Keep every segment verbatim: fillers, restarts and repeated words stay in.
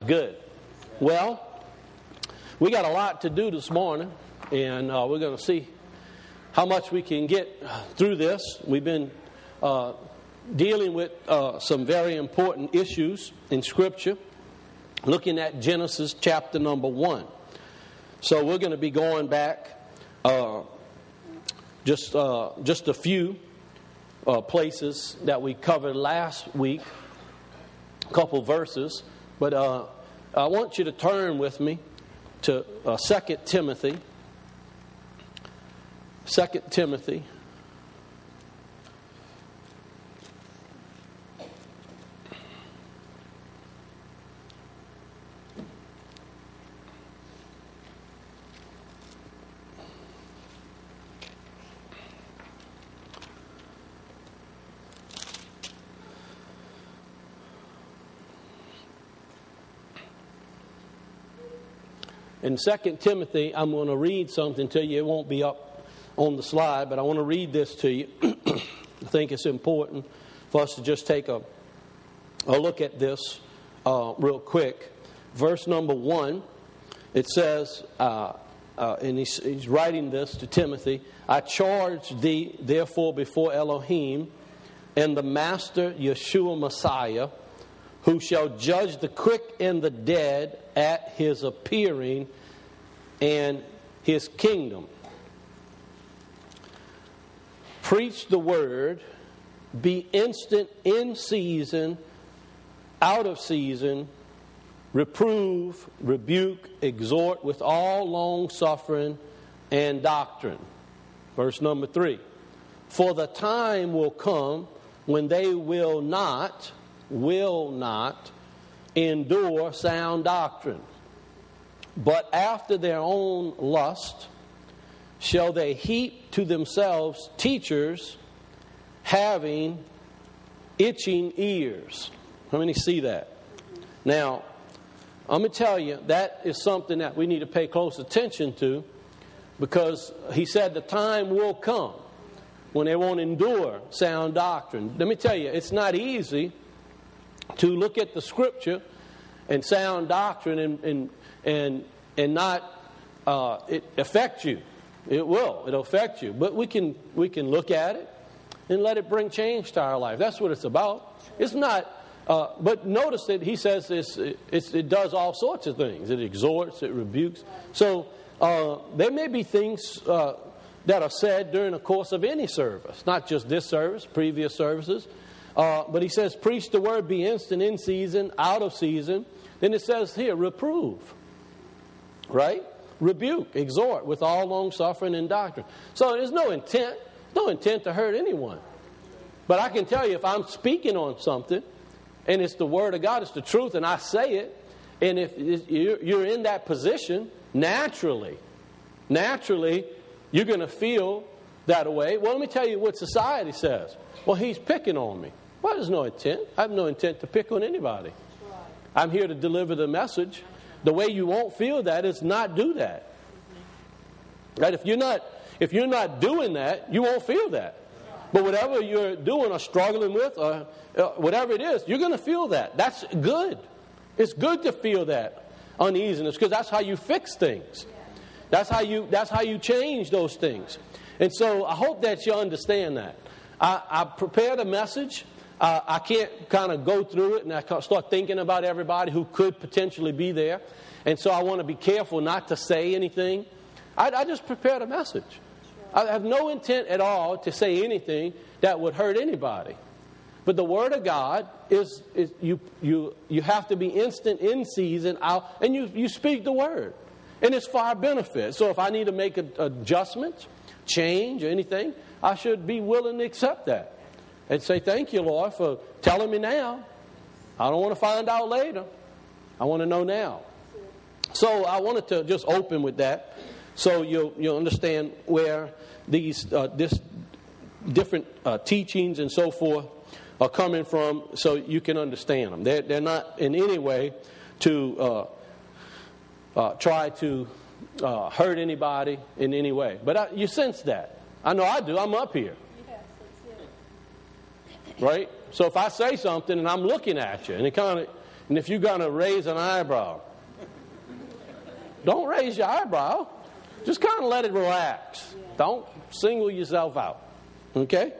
Good. Well, we got a lot to do this morning, and uh, we're going to see how much we can get through this. We've been uh, dealing with uh, some very important issues in Scripture, looking at Genesis chapter number one. So we're going to be going back uh, just uh, just a few uh, places that we covered last week, a couple verses. But uh, I want you to turn with me to uh, Second Timothy. Second Timothy. In Second Timothy, I'm going to read something to you. It won't be up on the slide, but I want to read this to you. I think it's important for us to just take a, a look at this uh, real quick. Verse number one, it says, uh, uh, and he's, he's writing this to Timothy, I charge thee, therefore, before Elohim and the Master Yeshua Messiah, who shall judge the quick and the dead at his appearing and his kingdom. Preach the word, be instant in season, out of season, reprove, rebuke, exhort with all long suffering and doctrine. Verse number three. For the time will come when they will not will not endure sound doctrine, but after their own lust shall they heap to themselves teachers having itching ears. How many see that? Now, I'm going to tell you, that is something that we need to pay close attention to, because he said the time will come when they won't endure sound doctrine. Let me tell you, it's not easy to look at the Scripture and sound doctrine and and and, and not uh, it affect you. It will. It'll affect you. But we can we can look at it and let it bring change to our life. That's what it's about. It's not. Uh, but notice that he says it's, it's, it does all sorts of things. It exhorts. It rebukes. So uh, there may be things uh, that are said during the course of any service, not just this service, previous services. Uh, but he says, preach the word, be instant in season, out of season. Then it says here, reprove. Right? Rebuke, exhort with all long suffering and doctrine. So there's no intent, no intent to hurt anyone. But I can tell you, if I'm speaking on something, and it's the word of God, it's the truth, and I say it, and if you're in that position, naturally, naturally, you're going to feel that way. Well, let me tell you what society says. Well, he's picking on me. Well, there's no intent. I have no intent to pick on anybody. I'm here to deliver the message. The way you won't feel that is not do that. Right? If you're not, if you're not doing that, you won't feel that. But whatever you're doing or struggling with, or uh, whatever it is, you're going to feel that. That's good. It's good to feel that uneasiness, because that's how you fix things. That's how you. That's how you change those things. And so I hope that you understand that. I, I prepared a message. Uh, I can't kind of go through it and I start thinking about everybody who could potentially be there. And so I want to be careful not to say anything. I, I just prepared a message. I have no intent at all to say anything that would hurt anybody. But the Word of God is, is you, you, you have to be instant in season, out, and you, you speak the Word. And it's for our benefit. So if I need to make an adjustment, change, or anything, I should be willing to accept that. And say, thank you, Lord, for telling me now. I don't want to find out later. I want to know now. So I wanted to just open with that, so you'll, you'll understand where these uh, this different uh, teachings and so forth are coming from, so you can understand them. They're, they're not in any way to uh, uh, try to uh, hurt anybody in any way. But I, you sense that. I know I do. I'm up here. Right? So if I say something and I'm looking at you and it kind of And if you're going to raise an eyebrow, don't raise your eyebrow. Just kind of let it relax. Don't single yourself out. Okay?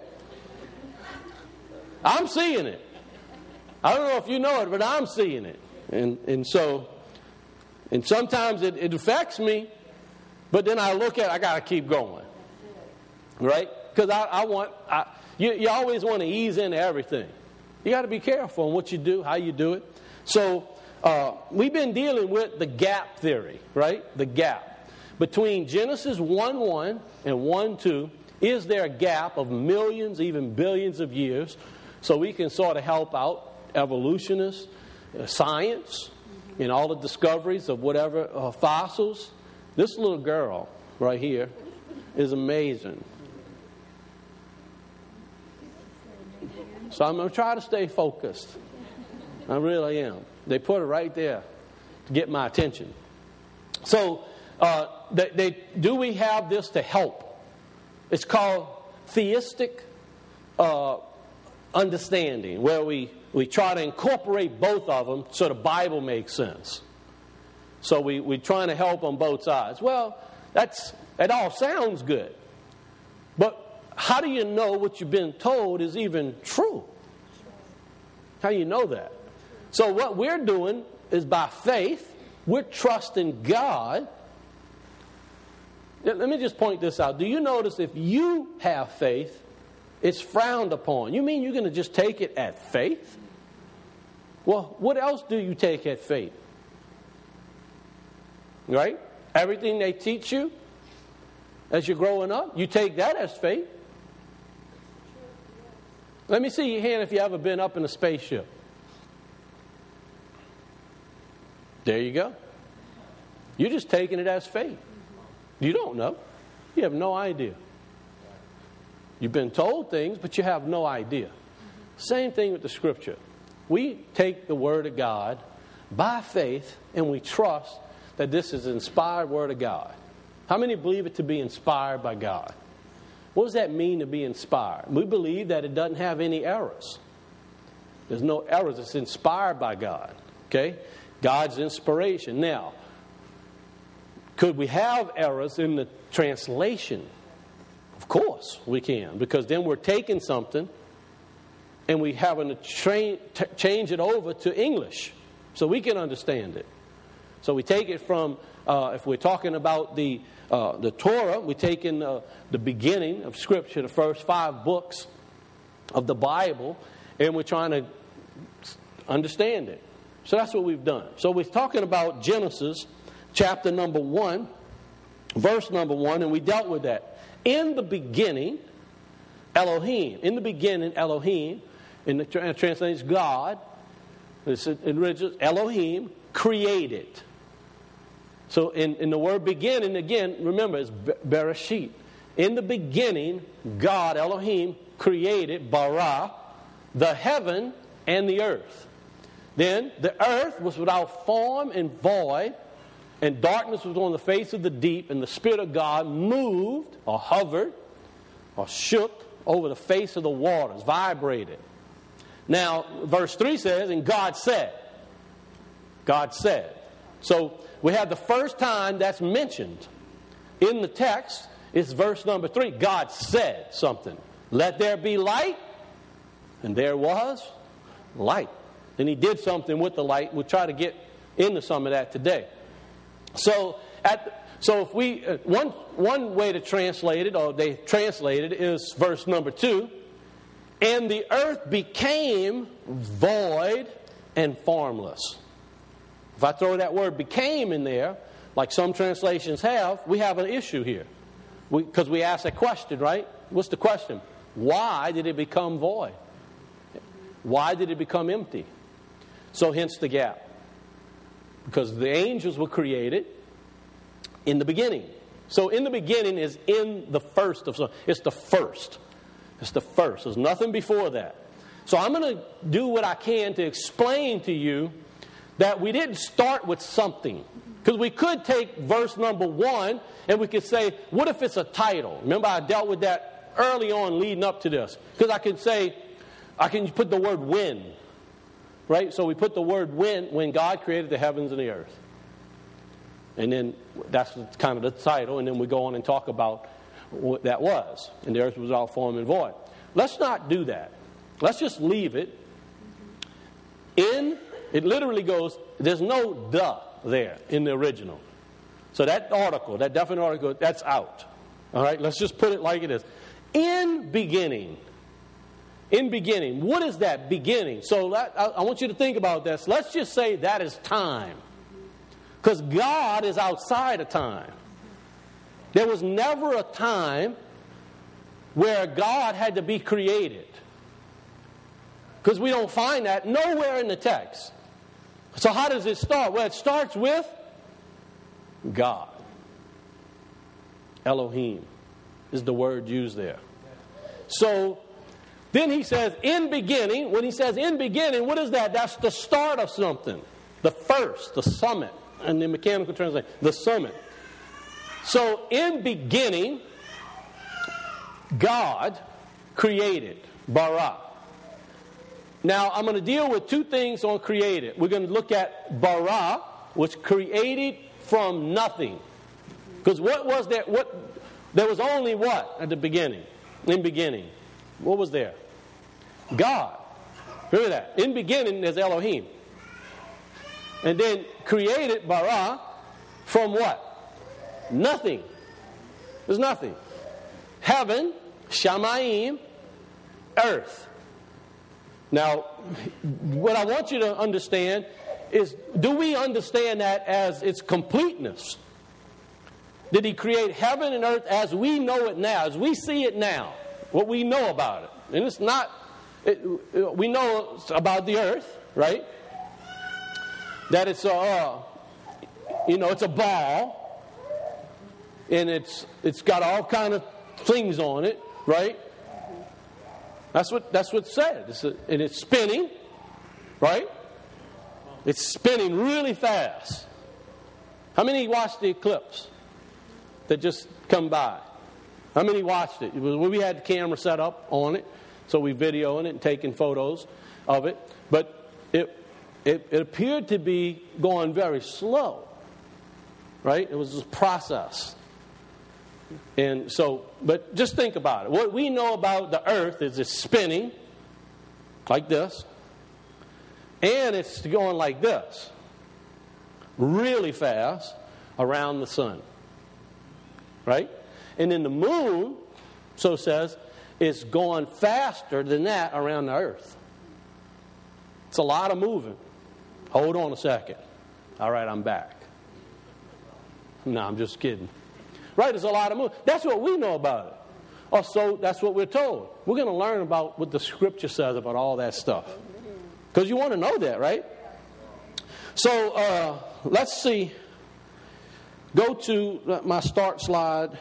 I'm seeing it. I don't know if you know it, but I'm seeing it. And and so, and sometimes it, it affects me, but then I look at it, I got to keep going. Right? Because I, I want, I, you, you always want to ease into everything. You got to be careful on what you do, how you do it. So, uh, we've been dealing with the gap theory, right? The gap. Between Genesis one one and one two, is there a gap of millions, even billions of years, so we can sort of help out evolutionists, uh, science, and all the discoveries of whatever uh, fossils? This little girl right here is amazing. So I'm going to try to stay focused. I really am. They put it right there to get my attention. So, uh, they, they, do we have this to help? It's called theistic uh, understanding, where we, we try to incorporate both of them so the Bible makes sense. So we, we're trying to help on both sides. Well, that's it all sounds good. But how do you know what you've been told is even true? How do you know that? So what we're doing is by faith, we're trusting God. Let me just point this out. Do you notice if you have faith, it's frowned upon? You mean you're going to just take it at faith? Well, what else do you take at faith? Right? Everything they teach you as you're growing up, you take that as faith. Let me see your hand if you've ever been up in a spaceship. There you go. You're just taking it as faith. You don't know. You have no idea. You've been told things, but you have no idea. Same thing with the Scripture. We take the Word of God by faith, and we trust that this is the inspired Word of God. How many believe it to be inspired by God? What does that mean to be inspired? We believe that it doesn't have any errors. There's no errors. It's inspired by God. Okay? God's inspiration. Now, could we have errors in the translation? Of course we can, because then we're taking something and we having to train, t- change it over to English so we can understand it. So we take it from, uh, if we're talking about the uh, the Torah, we're taking uh, the beginning of Scripture, the first five books of the Bible, and we're trying to understand it. So that's what we've done. So we're talking about Genesis chapter number one, verse number one, and we dealt with that. In the beginning, Elohim. In the beginning, Elohim, in the tra- translation, God, it's in original, Elohim created. So in, in the word beginning, again, remember, it's Bereshit. In the beginning, God, Elohim, created, bara, the heaven and the earth. Then the earth was without form and void, and darkness was on the face of the deep, and the Spirit of God moved or hovered or shook over the face of the waters, vibrated. Now, verse three says, and God said. God said. So we have the first time that's mentioned in the text is verse number three. God said something. Let there be light, and there was light. And he did something with the light. We'll try to get into some of that today. So, at, so if we uh, one one way to translate it, or they translate it, is verse number two. And the earth became void and formless. If I throw that word "became" in there, like some translations have, we have an issue here, because we, we ask that question, right? What's the question? Why did it become void? Why did it become empty? So hence the gap. Because the angels were created in the beginning. So in the beginning is in the first of some. It's the first. It's the first. There's nothing before that. So I'm going to do what I can to explain to you that we didn't start with something. Because we could take verse number one and we could say, what if it's a title? Remember, I dealt with that early on leading up to this. Because I can say, I can put the word when. right? So we put the word when, when God created the heavens and the earth. And then that's kind of the title, and then we go on and talk about what that was. And the earth was all form and void. Let's not do that. Let's just leave it. In, it literally goes, there's no "the" there in the original. So that article, that definite article, that's out. All right, let's just put it like it is. In beginning. In beginning. What is that beginning? So that, I, I want you to think about this. Let's just say that is time. Because God is outside of time. There was never a time where God had to be created. Because we don't find that nowhere in the text. So how does it start? Well, it starts with God. Elohim is the word used there. So then he says, in beginning. When he says in beginning, what is that? That's the start of something. The first, the summit. And the mechanical translation, the summit. So in beginning, God created, bara. Now I'm going to deal with two things on created. We're going to look at bara, which created from nothing. Because what was there? What there was only what at the beginning? In beginning, what was there? God. Remember that. In beginning, there's Elohim. And then created, bara, from what? Nothing. There's nothing. Heaven, shamayim, earth. Now, what I want you to understand is, do we understand that as its completeness? Did he create heaven and earth as we know it now, as we see it now, what we know about it? And it's not, it, we know about the earth, right? That it's a, uh, you know, it's a ball, and it's it's got all kind of things on it, right? That's what that's what it said. It's a, and it's spinning, right? It's spinning really fast. How many watched the eclipse that just come by? How many watched it? It was, we had the camera set up on it, so we videoing it and taking photos of it. But it it, it appeared to be going very slow, right? It was a process. And so, but just think about it. What we know about the earth is it's spinning like this, and it's going like this, really fast around the sun, right? And then the moon, so says, is going faster than that around the earth. It's a lot of moving. Hold on a second. All right, I'm back. No, I'm just kidding. Right, there's a lot of moving. That's what we know about it. Or so that's what we're told. We're going to learn about what the Scripture says about all that stuff. Because you want to know that, right? So, uh, let's see. Go to my start slide.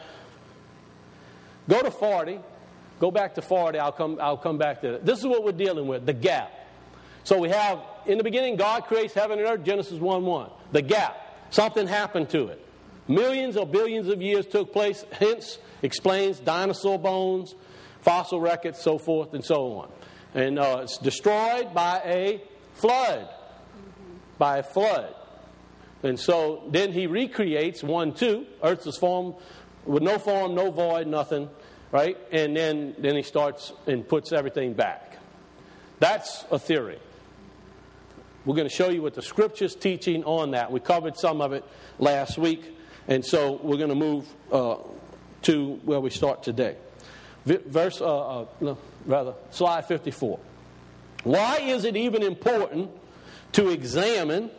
Go to forty. Go back to forty. I'll come, I'll come back to it. This is what we're dealing with, the gap. So we have, in the beginning, God creates heaven and earth, Genesis one one. The gap. Something happened to it. Millions or billions of years took place, hence explains dinosaur bones, fossil records, so forth and so on. And uh, it's destroyed by a flood. By a flood. And so then he recreates one, two. Earth is formed with no form, no void, nothing. Right? And then, then he starts and puts everything back. That's a theory. We're going to show you what the Scripture's teaching on that. We covered some of it last week. And so we're going to move uh, to where we start today. Verse, uh, uh, no, rather, slide fifty-four. Why is it even important to examine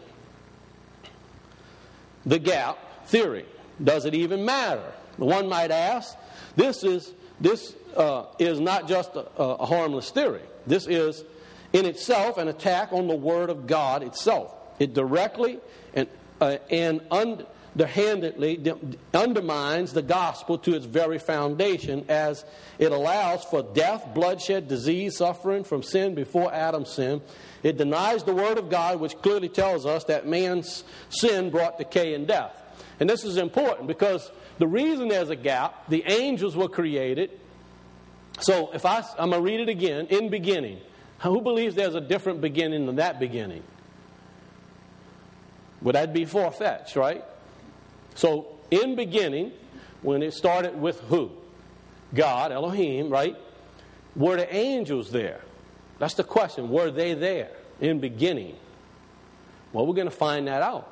the gap theory? Does it even matter? One might ask. This is this uh, is not just a, a harmless theory. This is, in itself, an attack on the Word of God itself. It directly and uh, and underhandedly undermines the gospel to its very foundation, as it allows for death, bloodshed, disease, suffering from sin before Adam's sin. It denies the Word of God, which clearly tells us that man's sin brought decay and death. And this is important because the reason there's a gap, the angels were created. So if I, I'm going to read it again. In beginning, Who believes there's a different beginning than that beginning? Well, that'd be far-fetched, right? So, in beginning, when it started with who? God, Elohim, right? Were the angels there? That's the question. Were they there in beginning? Well, we're going to find that out.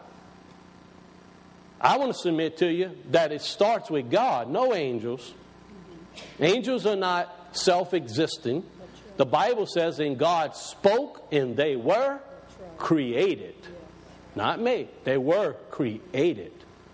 I want to submit to you that it starts with God, no angels. Angels are not self-existing. The Bible says, and God spoke, and they were created. Not made. They were created.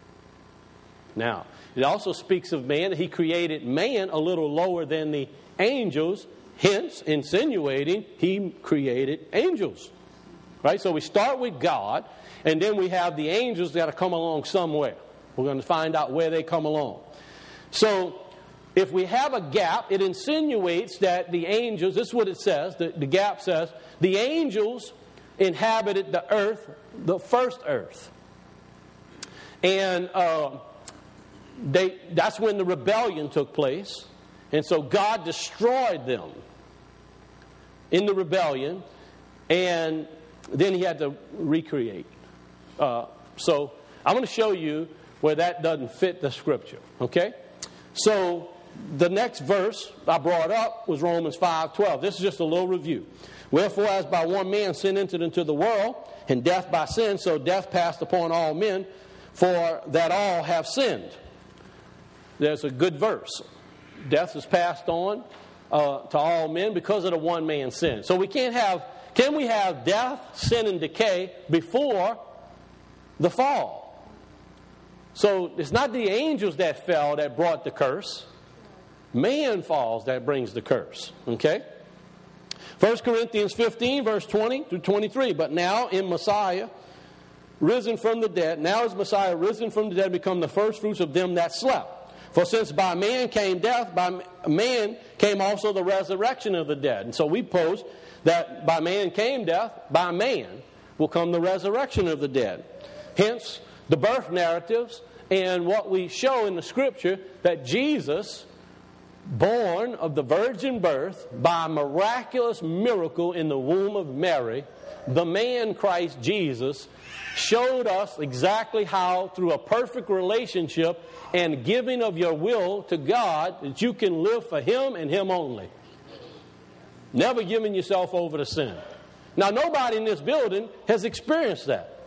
Now, it also speaks of man. He created man a little lower than the angels, hence insinuating he created angels. Right? So we start with God, and then we have the angels that have come along somewhere. We're going to find out where they come along. So, if we have a gap, it insinuates that the angels, this is what it says, the, the gap says, the angels inhabited the earth, the first earth. And uh, they that's when the rebellion took place. And so God destroyed them in the rebellion, and then he had to recreate. Uh, so I'm going to show you where that doesn't fit the scripture. Okay? So the next verse I brought up was Romans five twelve. This is just a little review. Wherefore, as by one man sin entered into the world, and death by sin, so death passed upon all men, for that all have sinned. There's a good verse. Death is passed on uh, to all men because of the one man's sin. So we can't have, can we have death, sin, and decay before the fall? So it's not the angels that fell that brought the curse. Man falls that brings the curse. Okay? First Corinthians fifteen, verse twenty through twenty-three. But now in Messiah, risen from the dead, now is Messiah risen from the dead, become the first fruits of them that slept. For since by man came death, by man came also the resurrection of the dead. And so we pose that by man came death, by man will come the resurrection of the dead. Hence, the birth narratives and what we show in the Scripture that Jesus, born of the virgin birth by a miraculous miracle in the womb of Mary, the man Christ Jesus, showed us exactly how, through a perfect relationship and giving of your will to God, that you can live for Him and Him only. Never giving yourself over to sin. Now, nobody in this building has experienced that.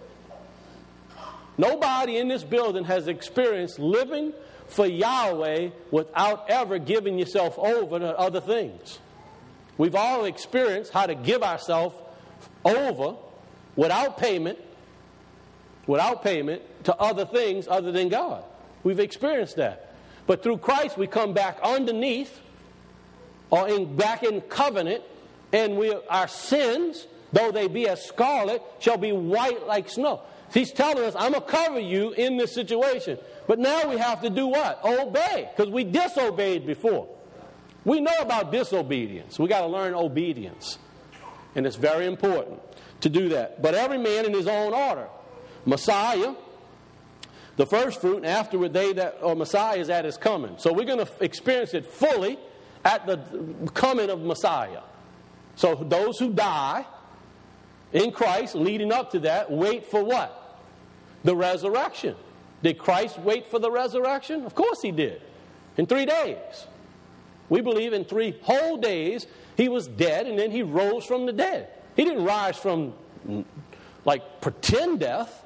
Nobody in this building has experienced living for Yahweh without ever giving yourself over to other things. We've all experienced how to give ourselves over without payment, without payment to other things other than God. We've experienced that. But through Christ we come back underneath or in, back in covenant, and we, our sins, though they be as scarlet, shall be white like snow. He's telling us, I'm going to cover you in this situation. But now we have to do what? Obey, because we disobeyed before. We know about disobedience. We got to learn obedience. And it's very important to do that. But every man in his own order. Messiah, the first fruit, and afterward they that, or Messiah is at his coming. So we're going to experience it fully at the coming of Messiah. So those who die in Christ, leading up to that, wait for what? The resurrection. Did Christ wait for the resurrection? Of course he did. In three days. We believe in three whole days he was dead and then he rose from the dead. He didn't rise from like pretend death.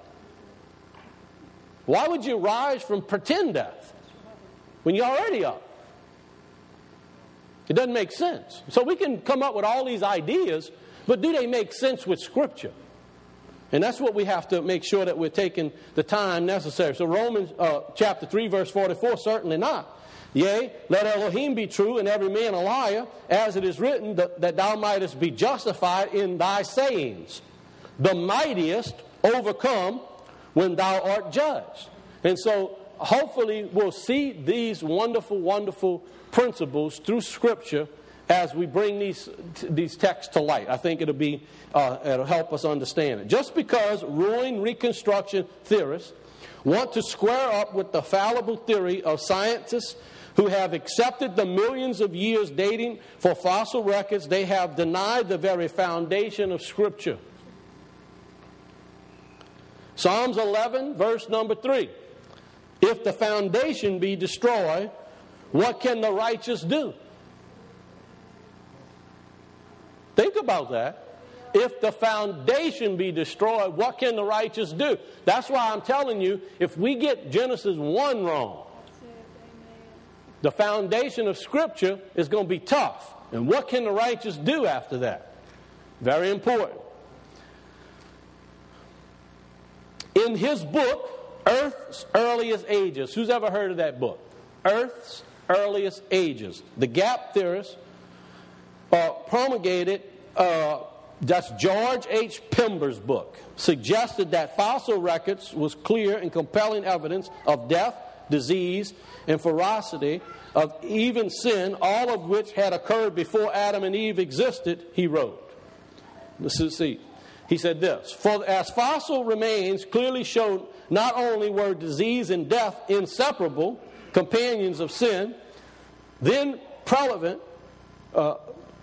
Why would you rise from pretend death when you're already up? It doesn't make sense. So we can come up with all these ideas, but do they make sense with Scripture? And that's what we have to make sure that we're taking the time necessary. So Romans uh, chapter three, verse forty-four, certainly not. Yea, let Elohim be true and every man a liar, as it is written, that, that thou mightest be justified in thy sayings. The mightiest overcome when thou art judged. And so hopefully we'll see these wonderful, wonderful principles through Scripture as we bring these these texts to light. I think it'll be uh, it'll help us understand it. Just because ruling Reconstruction theorists want to square up with the fallible theory of scientists who have accepted the millions of years dating for fossil records, they have denied the very foundation of Scripture. Psalms eleven, verse number three. If the foundation be destroyed, what can the righteous do? Think about that. If the foundation be destroyed, what can the righteous do? That's why I'm telling you, if we get Genesis one wrong, the foundation of Scripture is going to be tough. And what can the righteous do after that? Very important. In his book, Earth's Earliest Ages. Who's ever heard of that book? Earth's Earliest Ages. The Gap theorists uh, promulgated, uh, that's George H. Pember's book, suggested that fossil records was clear and compelling evidence of death, disease, and ferocity, of even sin, all of which had occurred before Adam and Eve existed, he wrote. Let's see. He said this, for as fossil remains clearly showed not only were disease and death inseparable companions of sin, then prevalent uh,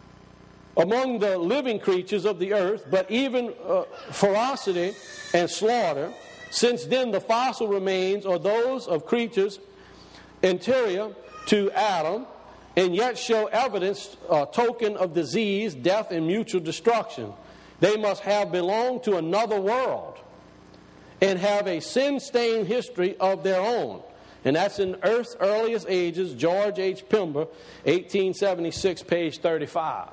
among the living creatures of the earth, but even uh, ferocity and slaughter, since then the fossil remains are those of creatures anterior to Adam, and yet show evidence, uh, token of disease, death, and mutual destruction. They must have belonged to another world and have a sin-stained history of their own. And that's in Earth's Earliest Ages, George H. Pember, eighteen seventy-six, page thirty-five.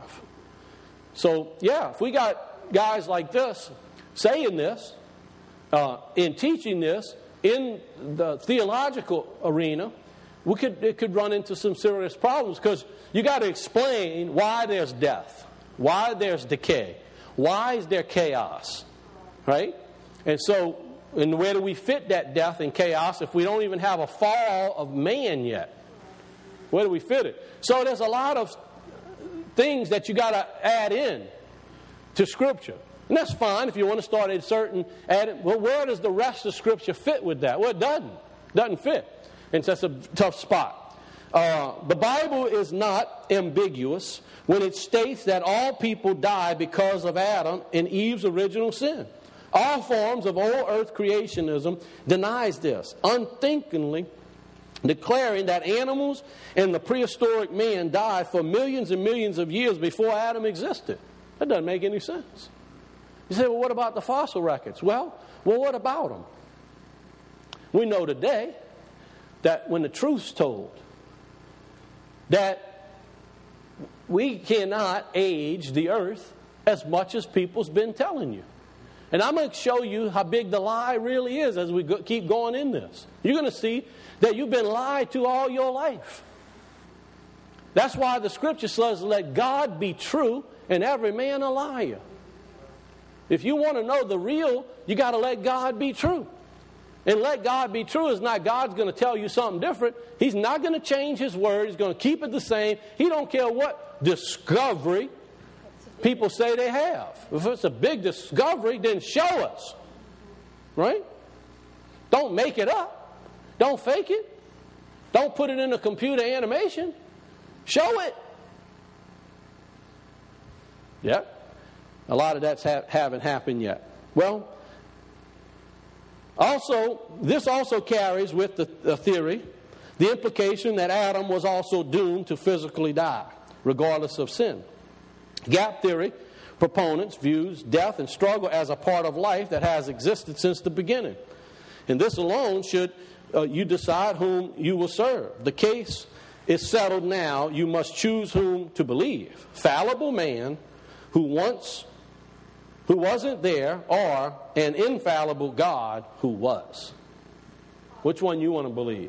So, yeah, if we got guys like this saying this, uh, in teaching this, in the theological arena, we could it could run into some serious problems, because you got to explain why there's death, why there's decay, why is there chaos, right? And so, and where do we fit that death and chaos if we don't even have a fall of man yet? Where do we fit it? So there's a lot of things that you got to add in to Scripture. And that's fine if you want to start at certain, add, well, where does the rest of Scripture fit with that? Well, it doesn't. It doesn't fit. And so that's a tough spot. Uh, the Bible is not ambiguous when it states that all people die because of Adam and Eve's original sin. All forms of old earth creationism denies this, unthinkingly declaring that animals and the prehistoric man died for millions and millions of years before Adam existed. That doesn't make any sense. You say, well, what about the fossil records? Well, well, what about them? We know today that when the truth's told, that we cannot age the earth as much as people's been telling you. And I'm going to show you how big the lie really is as we go, keep going in this. You're going to see that you've been lied to all your life. That's why the Scripture says, let God be true and every man a liar. If you want to know the real, you got to let God be true. And let God be true is not God's going to tell you something different. He's not going to change His word. He's going to keep it the same. He don't care what discovery people say they have. If it's a big discovery, then show us. Right? Don't make it up. Don't fake it. Don't put it in a computer animation. Show it. Yep. A lot of that's ha- haven't happened yet. Well, also, this also carries with the, the theory the implication that Adam was also doomed to physically die, regardless of sin. Gap theory proponents views death and struggle as a part of life that has existed since the beginning. And this alone should uh, you decide whom you will serve. The case is settled now. You must choose whom to believe. Fallible man who once who wasn't there, or an infallible God who was. Which one you want to believe?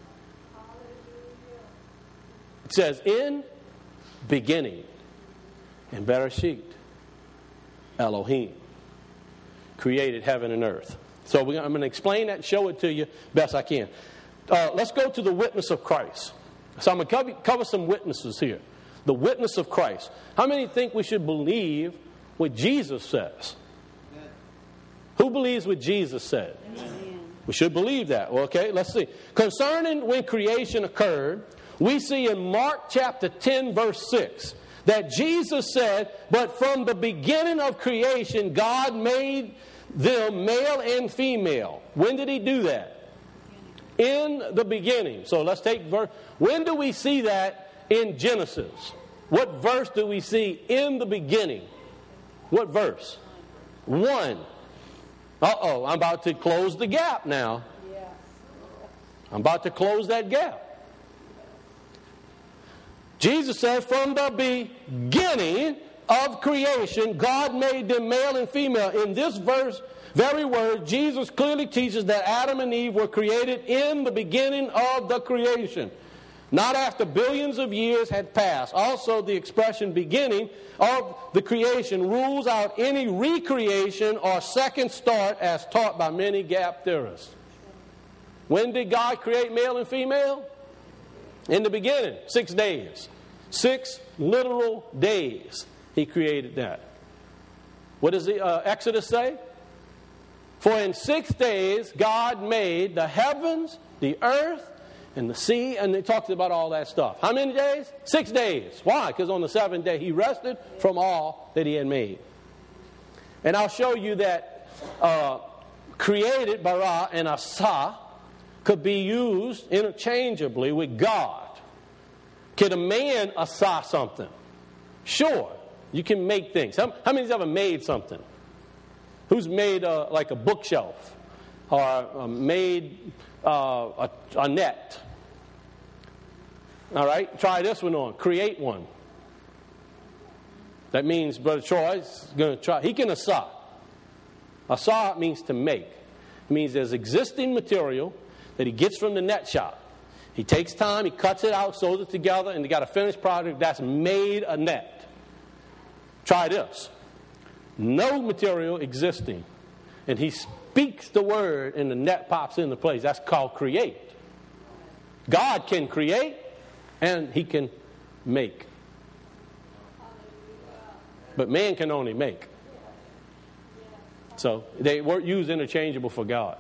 It says, in beginning, in Bereshit, Elohim created heaven and earth. So we're, I'm going to explain that and show it to you best I can. Uh, let's go to the witness of Christ. So I'm going to cover, cover some witnesses here. The witness of Christ. How many think we should believe what Jesus says? Amen. Who believes what Jesus said? Amen. We should believe that. Well, okay, let's see. Concerning when creation occurred, we see in Mark chapter ten, verse six, that Jesus said, but from the beginning of creation, God made them male and female. When did he do that? In the beginning. So let's take verse. When do we see that in Genesis? What verse do we see in the beginning? What verse? One. Uh-oh, I'm about to close the gap now. I'm about to close that gap. Jesus said, from the beginning of creation, God made them male and female. In this verse, very word, Jesus clearly teaches that Adam and Eve were created in the beginning of the creation. Not after billions of years had passed. Also, the expression beginning of the creation rules out any recreation or second start as taught by many gap theorists. When did God create male and female? In the beginning, six days. Six literal days he created that. What does the uh, Exodus say? For in six days God made the heavens, the earth, and the sea, and it talks about all that stuff. How many days? Six days. Why? Because on the seventh day he rested from all that he had made. And I'll show you that uh, created, bara, and asa could be used interchangeably with God. Can a man asa something? Sure. You can make things. How, how many's ever made something? Who's made a, like a bookshelf? Or uh, made uh, a, a net? All right, try this one on. Create one. That means Brother Troy is going to try. He can asa. Asa means to make. It means there's existing material that he gets from the net shop. He takes time, he cuts it out, sews it together, and he got a finished product that's made a net. Try this. No material existing. And he speaks the word and the net pops into place. That's called create. God can create and he can make. But man can only make. So they were used interchangeable for God.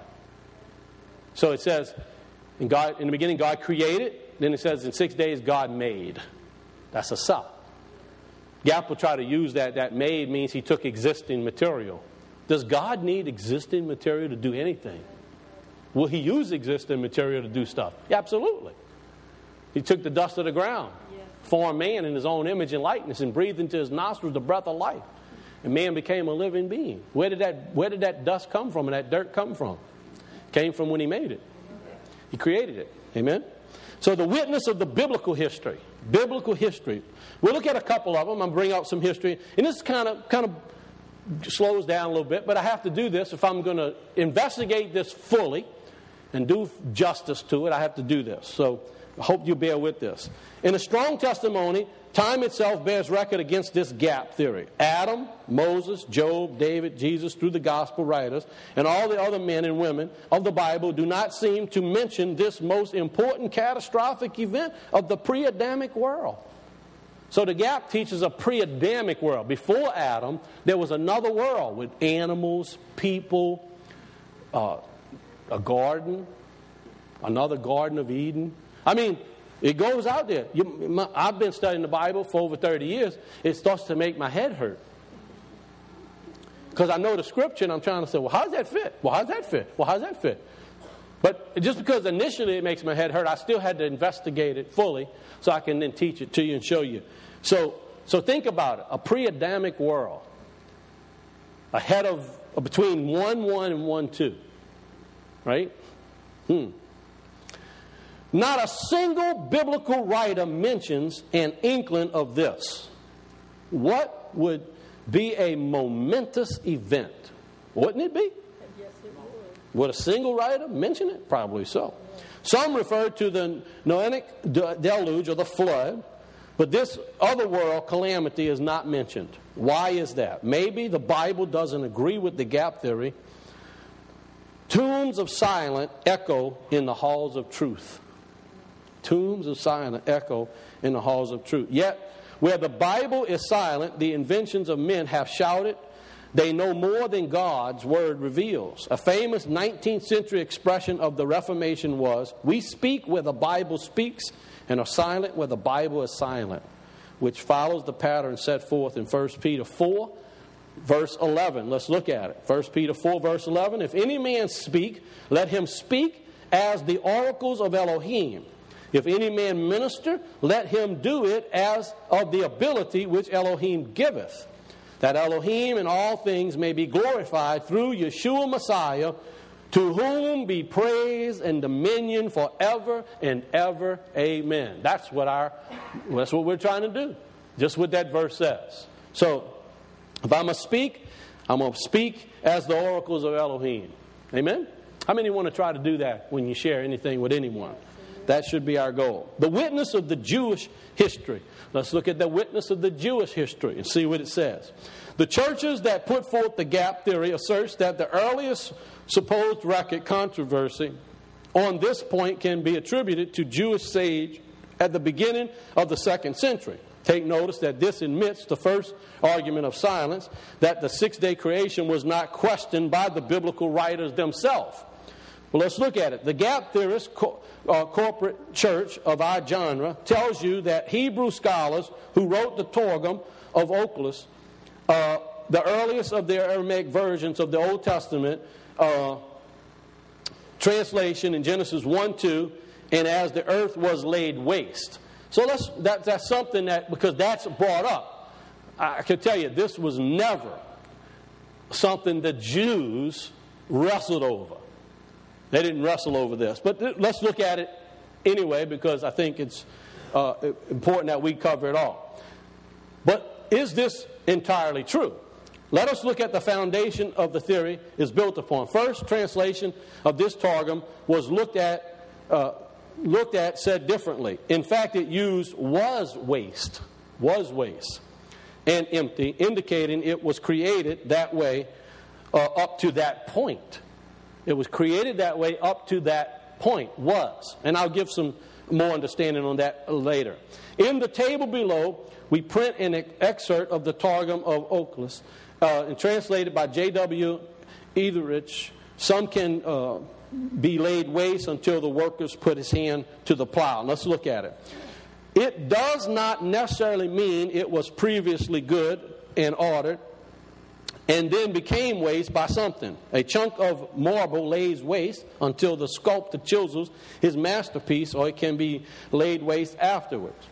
So it says, in God, in the beginning God created. Then it says in six days God made. That's a sa. Gap will try to use that. That made means he took existing material. Does God need existing material to do anything? Will he use existing material to do stuff? Yeah, absolutely. He took the dust of the ground, formed man in his own image and likeness, and breathed into his nostrils the breath of life. And man became a living being. Where did that, where did that dust come from and that dirt come from? It came from when he made it. He created it. Amen? So the witness of the biblical history. Biblical history. We'll look at a couple of them. I'm going to bring out some history. And this kind of kind of slows down a little bit, but I have to do this. If I'm going to investigate this fully and do justice to it, I have to do this. So I hope you bear with this. In a strong testimony, time itself bears record against this gap theory. Adam, Moses, Job, David, Jesus, through the gospel writers, and all the other men and women of the Bible do not seem to mention this most important catastrophic event of the pre-Adamic world. So the gap teaches a pre-Adamic world. Before Adam, there was another world with animals, people, uh, a garden, another Garden of Eden. I mean, it goes out there. You, my, I've been studying the Bible for over thirty years. It starts to make my head hurt. Because I know the scripture and I'm trying to say, well, how does that fit? Well, how does that fit? Well, how does that fit? But just because initially it makes my head hurt, I still had to investigate it fully so I can then teach it to you and show you. So, so think about it. A pre-Adamic world. Ahead of, between one one and one two. Right? Hmm. Not a single biblical writer mentions an inkling of this. What would be a momentous event? Wouldn't it be? Yes, it would. Would a single writer mention it? Probably so. Some refer to the Noahic deluge or the flood, but this other world calamity is not mentioned. Why is that? Maybe the Bible doesn't agree with the gap theory. Tombs of silence echo in the halls of truth. Tombs of silence echo in the halls of truth. Yet, where the Bible is silent, the inventions of men have shouted They know more than God's word reveals. A famous nineteenth century expression of the Reformation was, we speak where the Bible speaks and are silent where the Bible is silent, which follows the pattern set forth in First Peter four, verse eleven. Let's look at it. First Peter four, verse eleven. If any man speak, let him speak as the oracles of Elohim. If any man minister, let him do it as of the ability which Elohim giveth, that Elohim in all things may be glorified through Yeshua Messiah, to whom be praise and dominion forever and ever. Amen. That's what our that's what we're trying to do. Just what that verse says. So, if I'm going to speak, I'm going to speak as the oracles of Elohim. Amen? How many want to try to do that when you share anything with anyone? That should be our goal. The witness of the Jewish history. Let's look at the witness of the Jewish history and see what it says. The churches that put forth the gap theory asserts that the earliest supposed record controversy on this point can be attributed to Jewish sage at the beginning of the second century. Take notice that this admits the first argument of silence, that the six-day creation was not questioned by the biblical writers themselves. Well, let's look at it. The gap theorist co- uh, corporate church of our genre tells you that Hebrew scholars who wrote the Targum of Oculus, uh, the earliest of their Aramaic versions of the Old Testament, uh, translation in Genesis one two, and as the earth was laid waste. So let's that, that's something that, because that's brought up, I can tell you this was never something the Jews wrestled over. They didn't wrestle over this. But let's look at it anyway, because I think it's uh, important that we cover it all. But is this entirely true? Let us look at the foundation of the theory is built upon. First translation of this Targum was looked at, uh, looked at, said differently. In fact, it used was waste, was waste, and empty, indicating it was created that way uh, up to that point. It was created that way up to that point, was. And I'll give some more understanding on that later. In the table below, we print an excerpt of the Targum of Oculus, uh, and translated by J W Etheridge. Some can uh, be laid waste until the workers put his hand to the plow. Let's look at it. It does not necessarily mean it was previously good and ordered, and then became waste by something. A chunk of marble lays waste until the sculptor chisels his masterpiece, or it can be laid waste afterwards.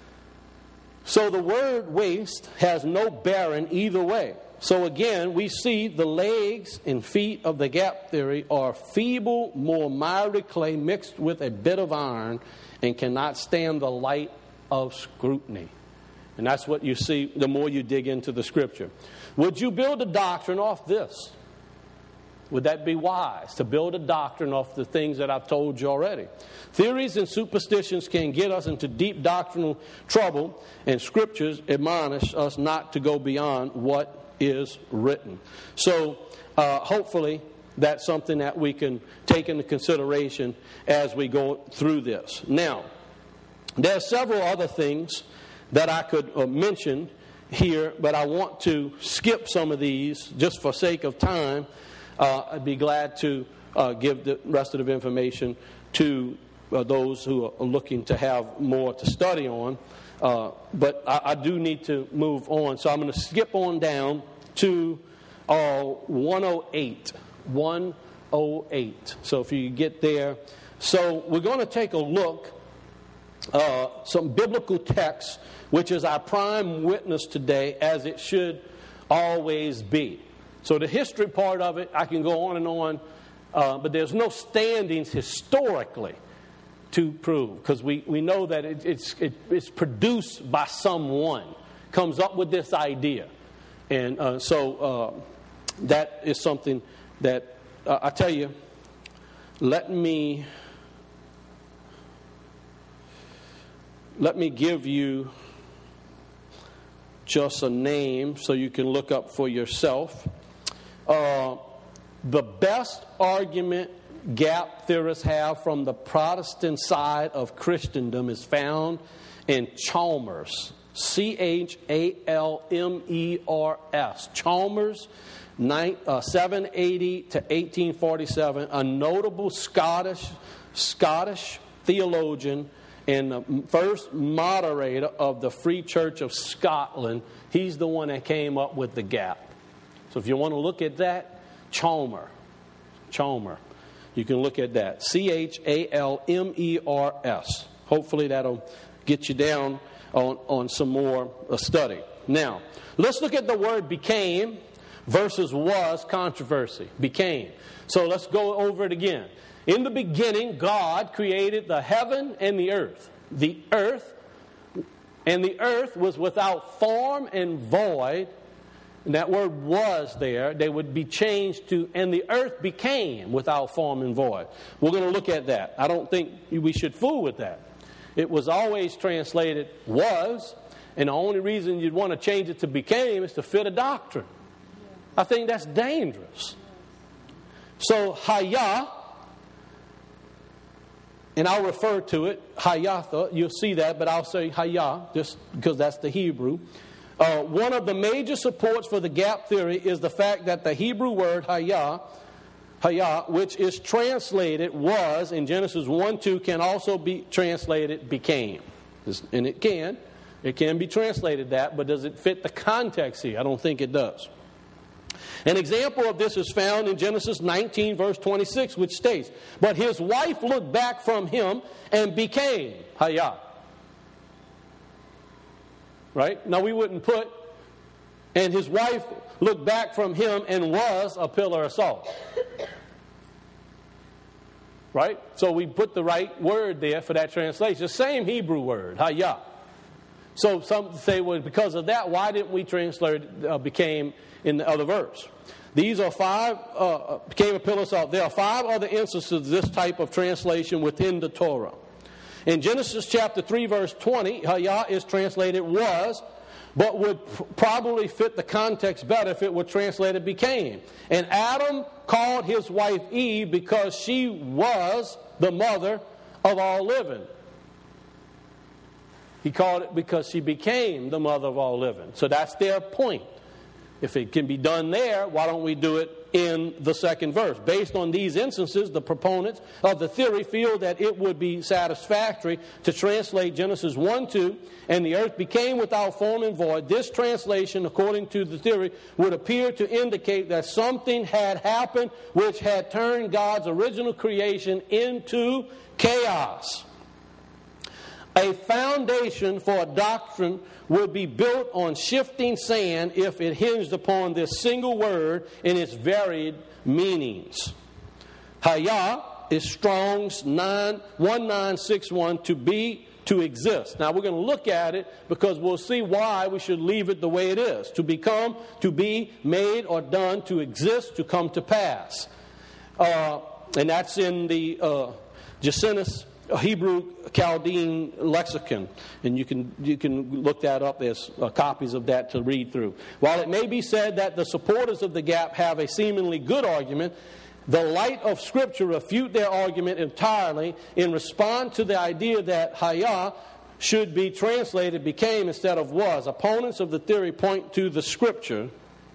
So the word waste has no bearing either way. So again, we see the legs and feet of the gap theory are feeble, more miry clay mixed with a bit of iron, and cannot stand the light of scrutiny. And that's what you see the more you dig into the Scripture. Would you build a doctrine off this? Would that be wise, to build a doctrine off the things that I've told you already? Theories and superstitions can get us into deep doctrinal trouble, and Scriptures admonish us not to go beyond what is written. So, uh, hopefully, that's something that we can take into consideration as we go through this. Now, there are several other things that I could uh, mention here, but I want to skip some of these just for sake of time. Uh, I'd be glad to uh, give the rest of the information to uh, those who are looking to have more to study on. Uh, but I, I do need to move on, so I'm going to skip on down to uh, one oh eight. one oh eight. So if you get there. So we're going to take a look uh, some biblical texts, which is our prime witness today, as it should always be. So the history part of it, I can go on and on, uh, but there's no standings historically to prove, because we, we know that it, it's, it, it's produced by someone, comes up with this idea. And uh, so uh, that is something that, uh, I tell you, let me, let me give you just a name so you can look up for yourself. Uh, the best argument gap theorists have from the Protestant side of Christendom is found in Chalmers. C H A L M E R S. Chalmers, nine, uh, seven eighty to eighteen forty-seven, a notable Scottish Scottish theologian and the first moderator of the Free Church of Scotland. He's the one that came up with the gap. So if you want to look at that, Chalmer. Chalmer. You can look at that. C H A L M E R S. Hopefully that'll get you down on, on some more uh, study. Now, let's look at the word became versus was controversy. Became. So let's go over it again. In the beginning, God created the heaven and the earth. The earth, and the earth was without form and void. And that word was there. They would be changed to, and the earth became without form and void. We're going to look at that. I don't think we should fool with that. It was always translated was, and the only reason you'd want to change it to became is to fit a doctrine. I think that's dangerous. So, Hayah, and I'll refer to it, Hayatha, you'll see that, but I'll say Hayah, just because that's the Hebrew. Uh, one of the major supports for the gap theory is the fact that the Hebrew word Hayah, Hayah, which is translated was in Genesis one two, can also be translated became. And it can. It can be translated that, but does it fit the context here? I don't think it does. An example of this is found in Genesis nineteen, verse twenty-six, which states, "But his wife looked back from him and became Hayah." Right? Now we wouldn't put, and his wife looked back from him and was a pillar of salt. Right? So we put the right word there for that translation. The same Hebrew word, Hayah. So some say, well, because of that, why didn't we translate uh, became in the other verse? These are five, uh, became a pillar of salt. There are five other instances of this type of translation within the Torah. In Genesis chapter three, verse twenty, Hayah is translated was, but would probably fit the context better if it were translated became. And Adam called his wife Eve because she was the mother of all living. He called it because she became the mother of all living. So that's their point. If it can be done there, why don't we do it in the second verse? Based on these instances, the proponents of the theory feel that it would be satisfactory to translate Genesis one two, and the earth became without form and void. This translation, according to the theory, would appear to indicate that something had happened which had turned God's original creation into chaos. A foundation for a doctrine would be built on shifting sand if it hinged upon this single word in its varied meanings. Hayah is Strong's one nine six one, to be, to exist. Now we're going to look at it because we'll see why we should leave it the way it is. To become, to be, made or done, to exist, to come to pass. Uh, and that's in the uh, Jacynthus Hebrew Chaldean lexicon, and you can you can look that up. There's uh, copies of that to read through. While it may be said that the supporters of the gap have a seemingly good argument, the light of Scripture refute their argument entirely in response to the idea that Hayah should be translated became instead of was. Opponents of the theory point to the Scripture.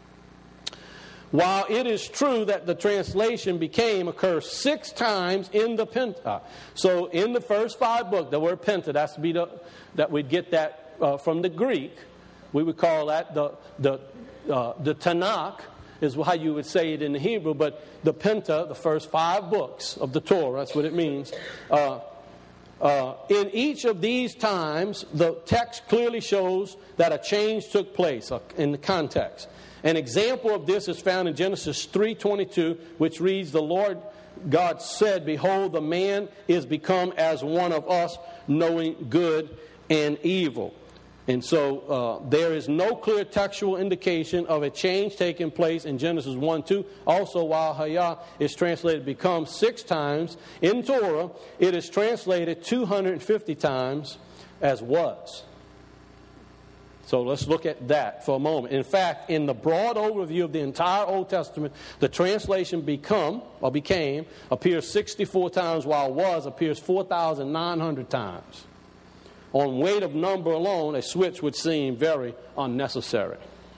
While it is true that the translation became occurs six times in the Pentateuch. So in the first five books, the word Penta, that's to be the, that we'd get that uh, from the Greek. We would call that the the uh, the Tanakh is how you would say it in the Hebrew. But the Penta, the first five books of the Torah, that's what it means. Uh, uh, in each of these times, the text clearly shows that a change took place uh, in the context. An example of this is found in Genesis three twenty-two, which reads, "The Lord God said, Behold, the man is become as one of us, knowing good and evil." And so uh, there is no clear textual indication of a change taking place in Genesis one two. Also, while Hayah is translated become six times in Torah, it is translated two hundred fifty times as was. So let's look at that for a moment. In fact, in the broad overview of the entire Old Testament, the translation become or became appears sixty-four times, while was appears four thousand nine hundred times. on weight of number alone, a switch would seem very unnecessary.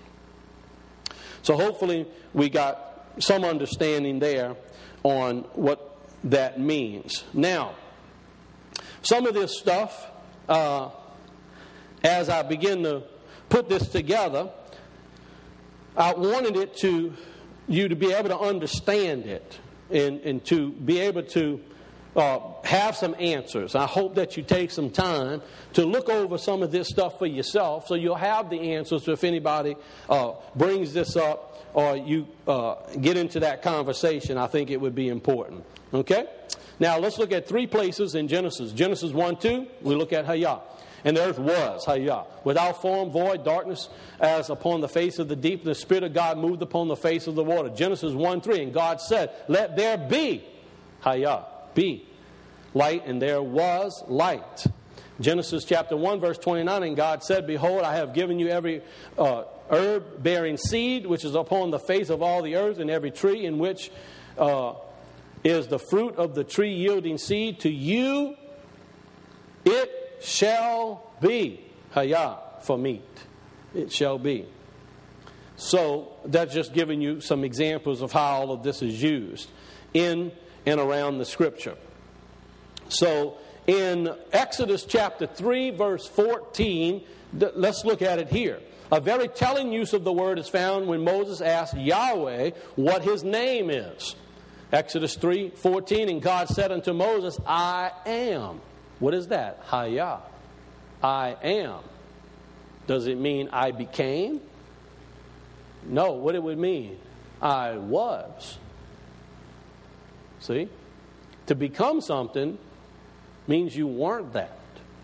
So hopefully we got some understanding there on what that means. Now, some of this stuff, uh, as I begin to put this together, I wanted it to you to be able to understand it and, and to be able to uh, have some answers. I hope that you take some time to look over some of this stuff for yourself so you'll have the answers if anybody uh, brings this up or you uh, get into that conversation. I think it would be important. Okay? Now let's look at three places in Genesis. Genesis one two, we look at Hayah. And the earth was, Hayah, without form, void, darkness as upon the face of the deep. And the Spirit of God moved upon the face of the water. Genesis one three, and God said, let there be, Hayah, be light, and there was light. Genesis chapter one, verse twenty-nine, and God said, behold, I have given you every uh, herb bearing seed, which is upon the face of all the earth, and every tree in which uh, is the fruit of the tree yielding seed. To you it shall be, Hayah, for meat. It shall be. So that's just giving you some examples of how all of this is used in and around the Scripture. So in Exodus chapter three, verse fourteen, let's look at it here. A very telling use of the word is found when Moses asked Yahweh what his name is. Exodus three fourteen, and God said unto Moses, I am. What is that? Hayah. I am. Does it mean I became? No. What it would mean? I was. See? To become something means you weren't that.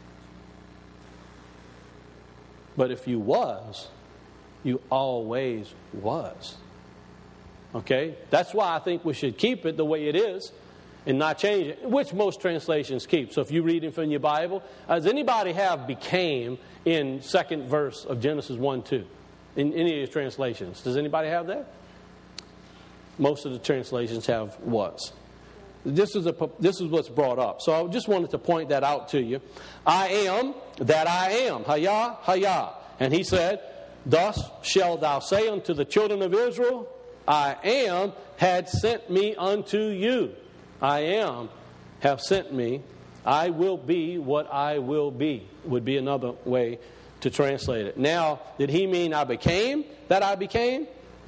But if you was, you always was. Okay? That's why I think we should keep it the way it is and not change it, which most translations keep. So if you're reading from your Bible, does anybody have became in second verse of Genesis one two in any of your translations? Does anybody have that? Most of the translations have was. This is, a, this is what's brought up. So I just wanted to point that out to you. I am that I am. Hayah, Hayah. And he said, thus shalt thou say unto the children of Israel, I am had sent me unto you. I am have sent me. I will be what I will be, would be another way to translate it. Now, did he mean I became that I became?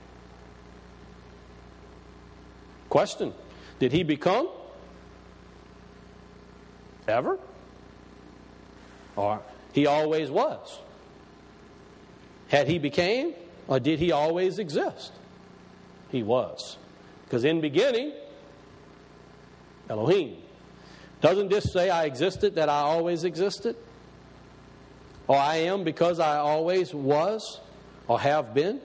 Question. Did he become? Ever? Or he always was? Had he became? Or did he always exist? He was. Because in the beginning, Elohim. Doesn't this say I existed, that I always existed? Or I am because I always was or have been?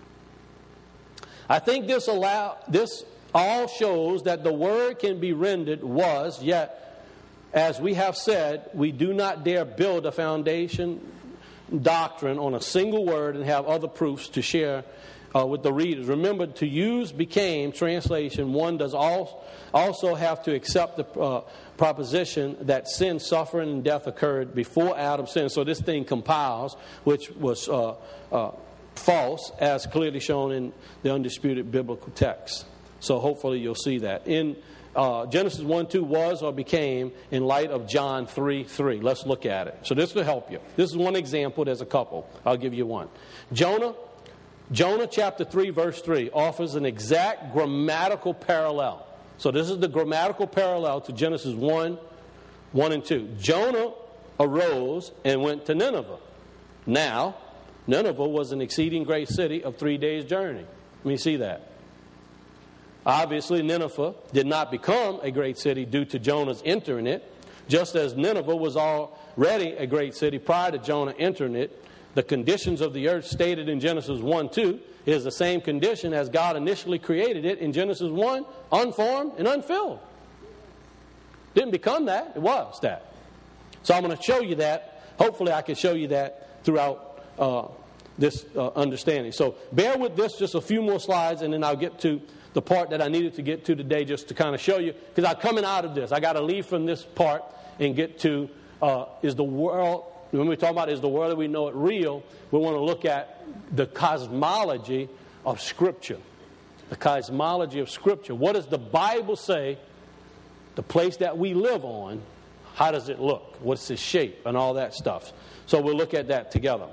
I think this allow this all shows that the word can be rendered was, yet, as we have said, we do not dare build a foundation doctrine on a single word and have other proofs to share uh, with the readers. Remember, to use became translation, one does also have to accept the uh, proposition that sin, suffering, and death occurred before Adam sinned. So this thing compiles, which was uh, uh, false, as clearly shown in the undisputed biblical text. So hopefully you'll see that. In uh, Genesis one two, was or became, in light of John three three. Let's look at it. So this will help you. This is one example. There's a couple. I'll give you one. Jonah, Jonah chapter three, verse three, offers an exact grammatical parallel. So this is the grammatical parallel to Genesis one, one and two. Jonah arose and went to Nineveh. Now, Nineveh was an exceeding great city of three days' journey. Let me see that. Obviously, Nineveh did not become a great city due to Jonah's entering it, just as Nineveh was already a great city prior to Jonah entering it. The conditions of the earth stated in Genesis one two is the same condition as God initially created it in Genesis one, unformed and unfilled. Didn't become that, it was that. So I'm going to show you that. Hopefully I can show you that throughout uh, this uh, understanding. So bear with this just a few more slides, and then I'll get to the part that I needed to get to today, just to kind of show you, because I'm coming out of this. I got to leave from this part and get to uh, is the world, when we talk about is the world that we know it real, we want to look at the cosmology of Scripture. The cosmology of Scripture. What does the Bible say? The place that we live on, how does it look? What's its shape and all that stuff? So we'll look at that together.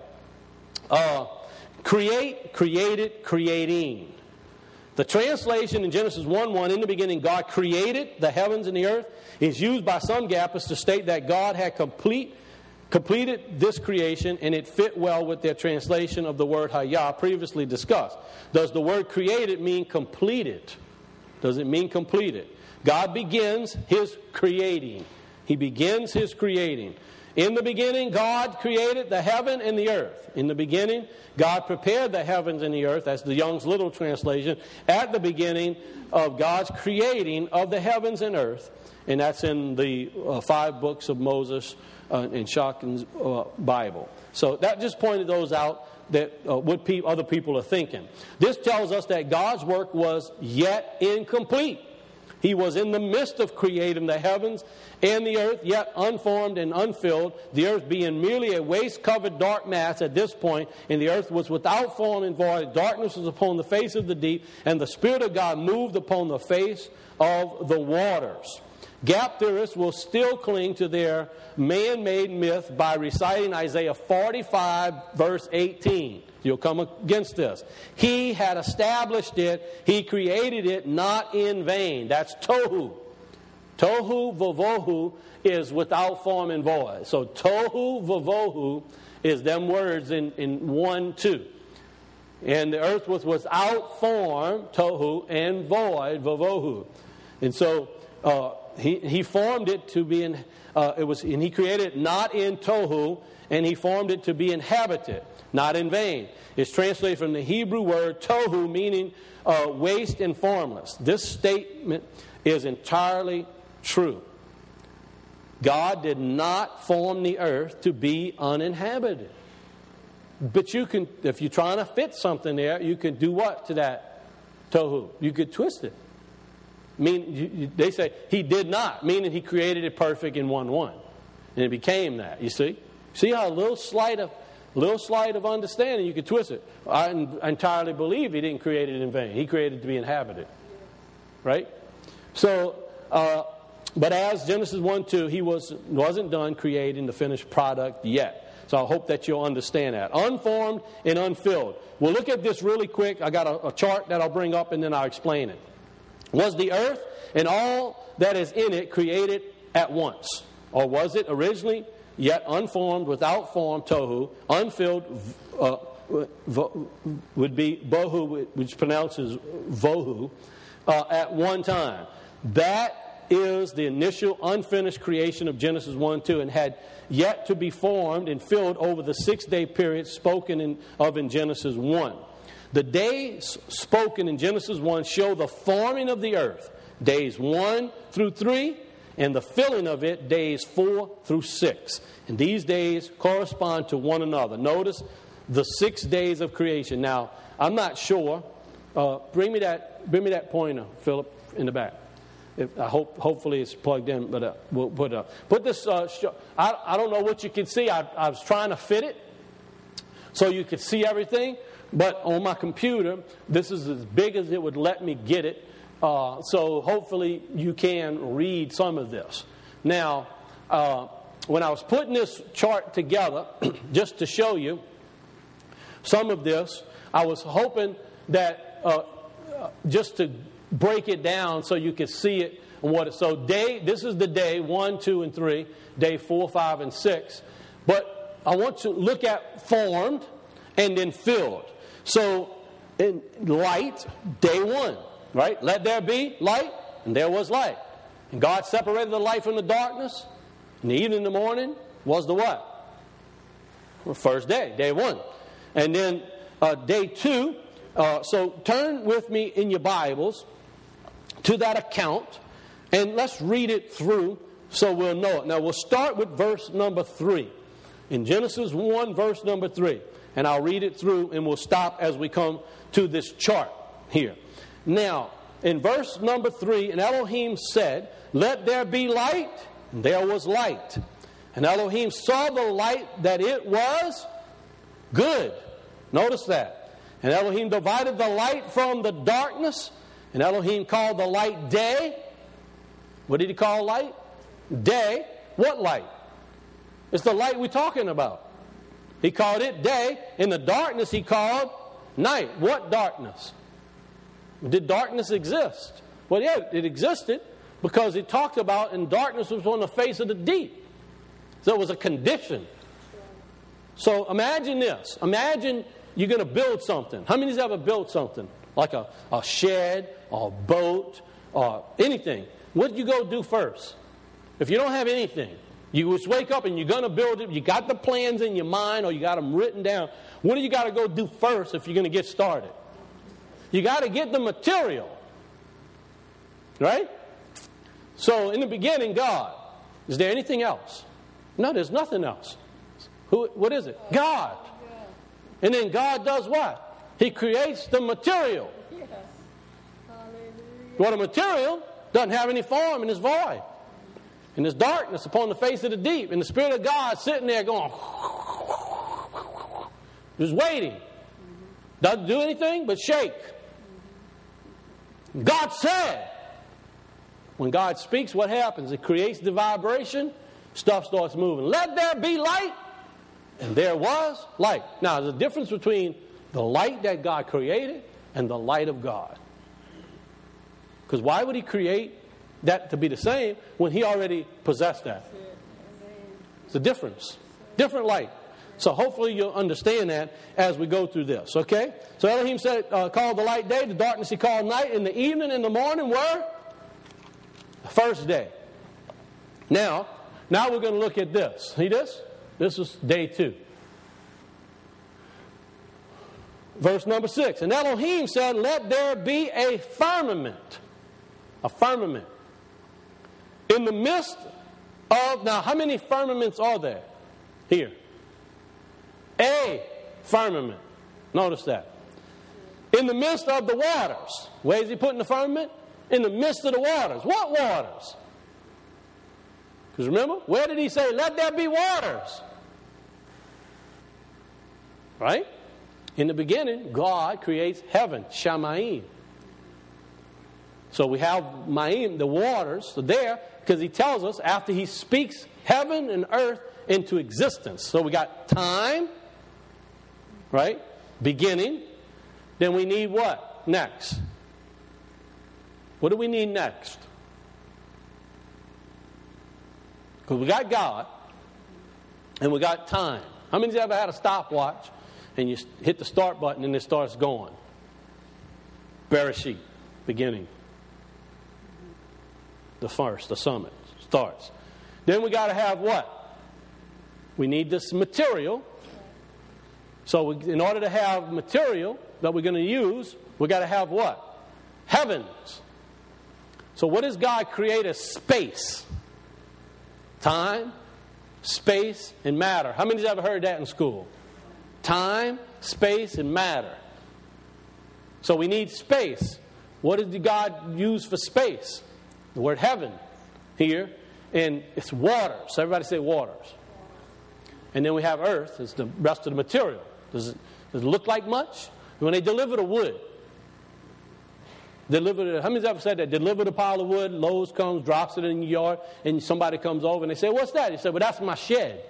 Uh, create, created, creating. The translation in Genesis one one, in the beginning God created the heavens and the earth, is used by some Gappists to state that God had complete, completed this creation, and it fit well with their translation of the word hayah previously discussed. Does the word created mean completed? Does it mean completed? God begins His creating. He begins His creating. In the beginning, God created the heaven and the earth. In the beginning, God prepared the heavens and the earth. That's the Young's Little Translation. At the beginning of God's creating of the heavens and earth. And that's in the uh, five books of Moses uh, in Shocken's uh, Bible. So that just pointed those out, that uh, what pe- other people are thinking. This tells us that God's work was yet incomplete. He was in the midst of creating the heavens and the earth, yet unformed and unfilled, the earth being merely a waste-covered dark mass at this point, and the earth was without form and void. Darkness was upon the face of the deep, and the Spirit of God moved upon the face of the waters. Gap theorists will still cling to their man-made myth by reciting Isaiah forty-five, verse eighteen. You'll come against this. He had established it. He created it not in vain. That's tohu. Tohu vavohu is without form and void. So tohu vavohu is them words in, in one, two. And the earth was without form, tohu, and void, vavohu. And so uh, he, he formed it to be in, uh, it was, and he created it not in tohu, and he formed it to be inhabited. Not in vain. It's translated from the Hebrew word tohu, meaning uh, waste and formless. This statement is entirely true. God did not form the earth to be uninhabited. But you can, if you're trying to fit something there, you can do what to that tohu? You could twist it. I mean, you, you, they say He did not, meaning He created it perfect in one one. And it became that, you see? See how a little slight of little slight of understanding, you could twist it. I entirely believe He didn't create it in vain. He created it to be inhabited. Right? So, uh, but as Genesis one two, He was, wasn't done creating the finished product yet. So I hope that you'll understand that. Unformed and unfilled. We'll look at this really quick. I got a, a chart that I'll bring up and then I'll explain it. Was the earth and all that is in it created at once? Or was it originally yet unformed, without form, tohu, unfilled, uh, vo, would be bohu, which pronounces vohu, uh, at one time? That is the initial unfinished creation of Genesis one two, and had yet to be formed and filled over the six-day period spoken in, of in Genesis one. The days spoken in Genesis one show the forming of the earth, days one through three, and the filling of it, days four through six. And these days correspond to one another. Notice the six days of creation. Now, I'm not sure. Uh, bring me that. Bring me that pointer, Philip, in the back. If, I hope. Hopefully, it's plugged in. But uh, we'll put up. Put this. Uh, sh- I, I don't know what you can see. I, I was trying to fit it so you could see everything. But on my computer, this is as big as it would let me get it. Uh, so hopefully you can read some of this. Now, uh, when I was putting this chart together, just to show you some of this, I was hoping that uh, just to break it down so you could see it. And what it, so day, this is the day one, two, and three. Day four, five, and six. But I want to look at formed and then filled. So in light, day one. Right? Let there be light, and there was light. And God separated the light from the darkness. And the evening and the morning was the what? Well, first day, day one. And then uh, day two. Uh, so turn with me in your Bibles to that account, and let's read it through so we'll know it. Now we'll start with verse number three. In Genesis one, verse number three. And I'll read it through, and we'll stop as we come to this chart here. Now, in verse number three, and Elohim said, "Let there be light," and there was light. And Elohim saw the light that it was good. Notice that. And Elohim divided the light from the darkness. And Elohim called the light day. What did he call light? Day. What light? It's the light we're talking about. He called it day. In the darkness he called night. What darkness? Did darkness exist? Well, yeah, it existed because it talked about, and darkness was on the face of the deep. So it was a condition. So imagine this. Imagine you're going to build something. How many of you ever built something? Like a, a shed or a boat or anything. What did you go do first? If you don't have anything, you just wake up and you're going to build it. You got the plans in your mind or you got them written down. What do you got to go do first if you're going to get started? You got to get the material. Right? So in the beginning, God. Is there anything else? No, there's nothing else. Who? What is it? God. And then God does what? He creates the material. Yes. Hallelujah. Well, the material doesn't have any form and is void. And there's darkness upon the face of the deep. And the Spirit of God sitting there going, just waiting. Doesn't do anything but shake. God said. When God speaks, what happens? It creates the vibration. Stuff starts moving. Let there be light. And there was light. Now, there's a difference between the light that God created and the light of God. Because why would he create that to be the same when he already possessed that? It's a difference. Different light. So hopefully you'll understand that as we go through this. Okay? So Elohim said, uh, called the light day, the darkness he called night, and the evening and the morning were the first day. Now, now we're going to look at this. See this? This is day two. Verse number six. And Elohim said, let there be a firmament. A firmament. In the midst of, now how many firmaments are there here? A firmament. Notice that. In the midst of the waters. Where is he putting the firmament? In the midst of the waters. What waters? Because remember, where did he say, let there be waters? Right? In the beginning, God creates heaven, Shamayim. So we have Ma'im, the waters, are there, because he tells us after he speaks heaven and earth into existence. So we got time, right? Beginning. Then we need what? Next. What do we need next? Because we got God and we got time. How many of you ever had a stopwatch and you hit the start button and it starts going? Bereshit, beginning. The first, the summit, starts. Then we got to have what? We need this material. So we, in order to have material that we're going to use, we got to have what? Heavens. So what does God create as space? Time, space, and matter. How many of you ever heard that in school? Time, space, and matter. So we need space. What did God use for space? The word heaven here. And it's waters. So everybody say waters. And then we have earth. It's the rest of the material. Does it, does it look like much? When they deliver the wood. Deliver the, how many of you ever said that? Deliver the pile of wood, Lowe's comes, drops it in your yard, and somebody comes over and they say, what's that? He said, well, that's my shed.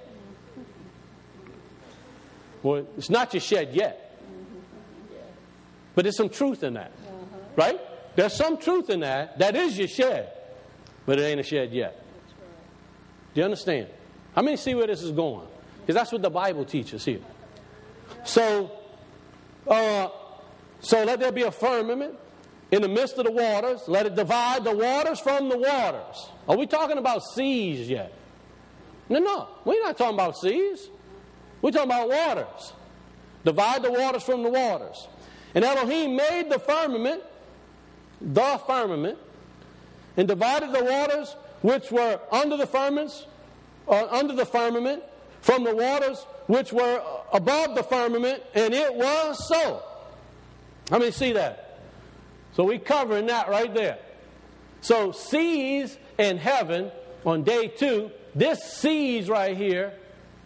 Well, it's not your shed yet. But there's some truth in that. Right? There's some truth in that. That is your shed. But it ain't a shed yet. Do you understand? How many see where this is going? Because that's what the Bible teaches here. So, uh, so let there be a firmament in the midst of the waters. Let it divide the waters from the waters. Are we talking about seas yet? No, no. We're not talking about seas. We're talking about waters. Divide the waters from the waters. And Elohim made the firmament, the firmament, and divided the waters which were under the firmaments, or under the firmament, from the waters which were above the firmament, and it was so. How many see that? So we're covering that right there. So seas and heaven on day two, this seas right here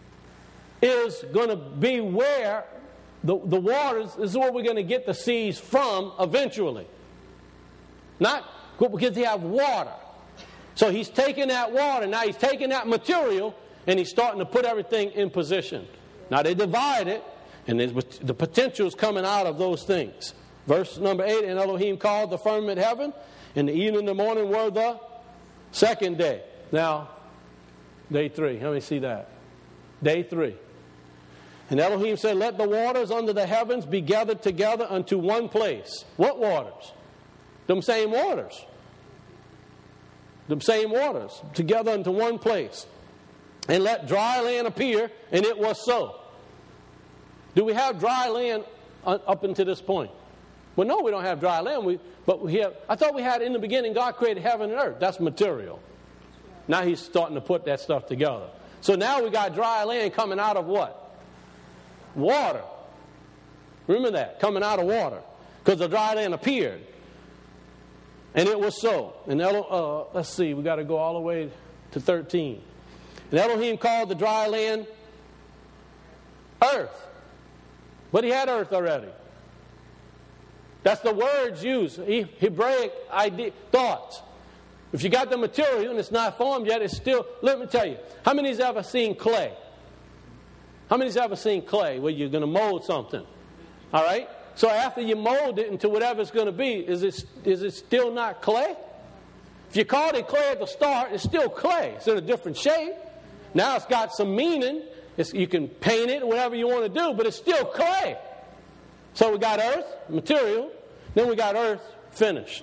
is going to be where the, the waters, this is where we're going to get the seas from eventually. Not because you have water. So he's taking that water, now he's taking that material, and he's starting to put everything in position. Now they divide it, and the potential is coming out of those things. Verse number eight, and Elohim called the firmament heaven, and the evening and the morning were the second day. Now, day three. Let me see that. Day three. And Elohim said, let the waters under the heavens be gathered together unto one place. What waters? Them same waters. Them same waters. Together unto one place. And let dry land appear, and it was so. Do we have dry land up until this point? Well, no, we don't have dry land. We, but we have. I thought we had in the beginning, God created heaven and earth. That's material. Now he's starting to put that stuff together. So now we got dry land coming out of what? Water. Remember that, coming out of water. Because the dry land appeared. And it was so. And uh, let's see, we got to go all the way to thirteen. And Elohim called the dry land earth. But he had earth already. That's the words used. Hebraic idea, thoughts. If you got the material and it's not formed yet, it's still... Let me tell you, how many's ever seen clay? How many's ever seen clay where you're going to mold something? All right? So after you mold it into whatever it's going to be, is it, is it still not clay? If you called it clay at the start, it's still clay. It's in a different shape. Now it's got some meaning. It's, you can paint it, whatever you want to do, but it's still clay. So we got earth, material. Then we got earth, finished.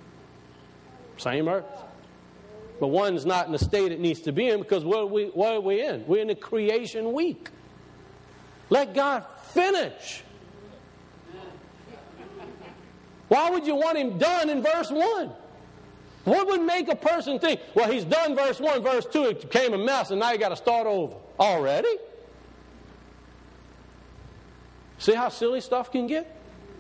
Same earth. But one's not in the state it needs to be in because what are we, what are we in? We're in the creation week. Let God finish. Why would you want him done in verse one? What would make a person think, well, he's done verse one, verse two, it became a mess, and now you got to start over. Already? See how silly stuff can get?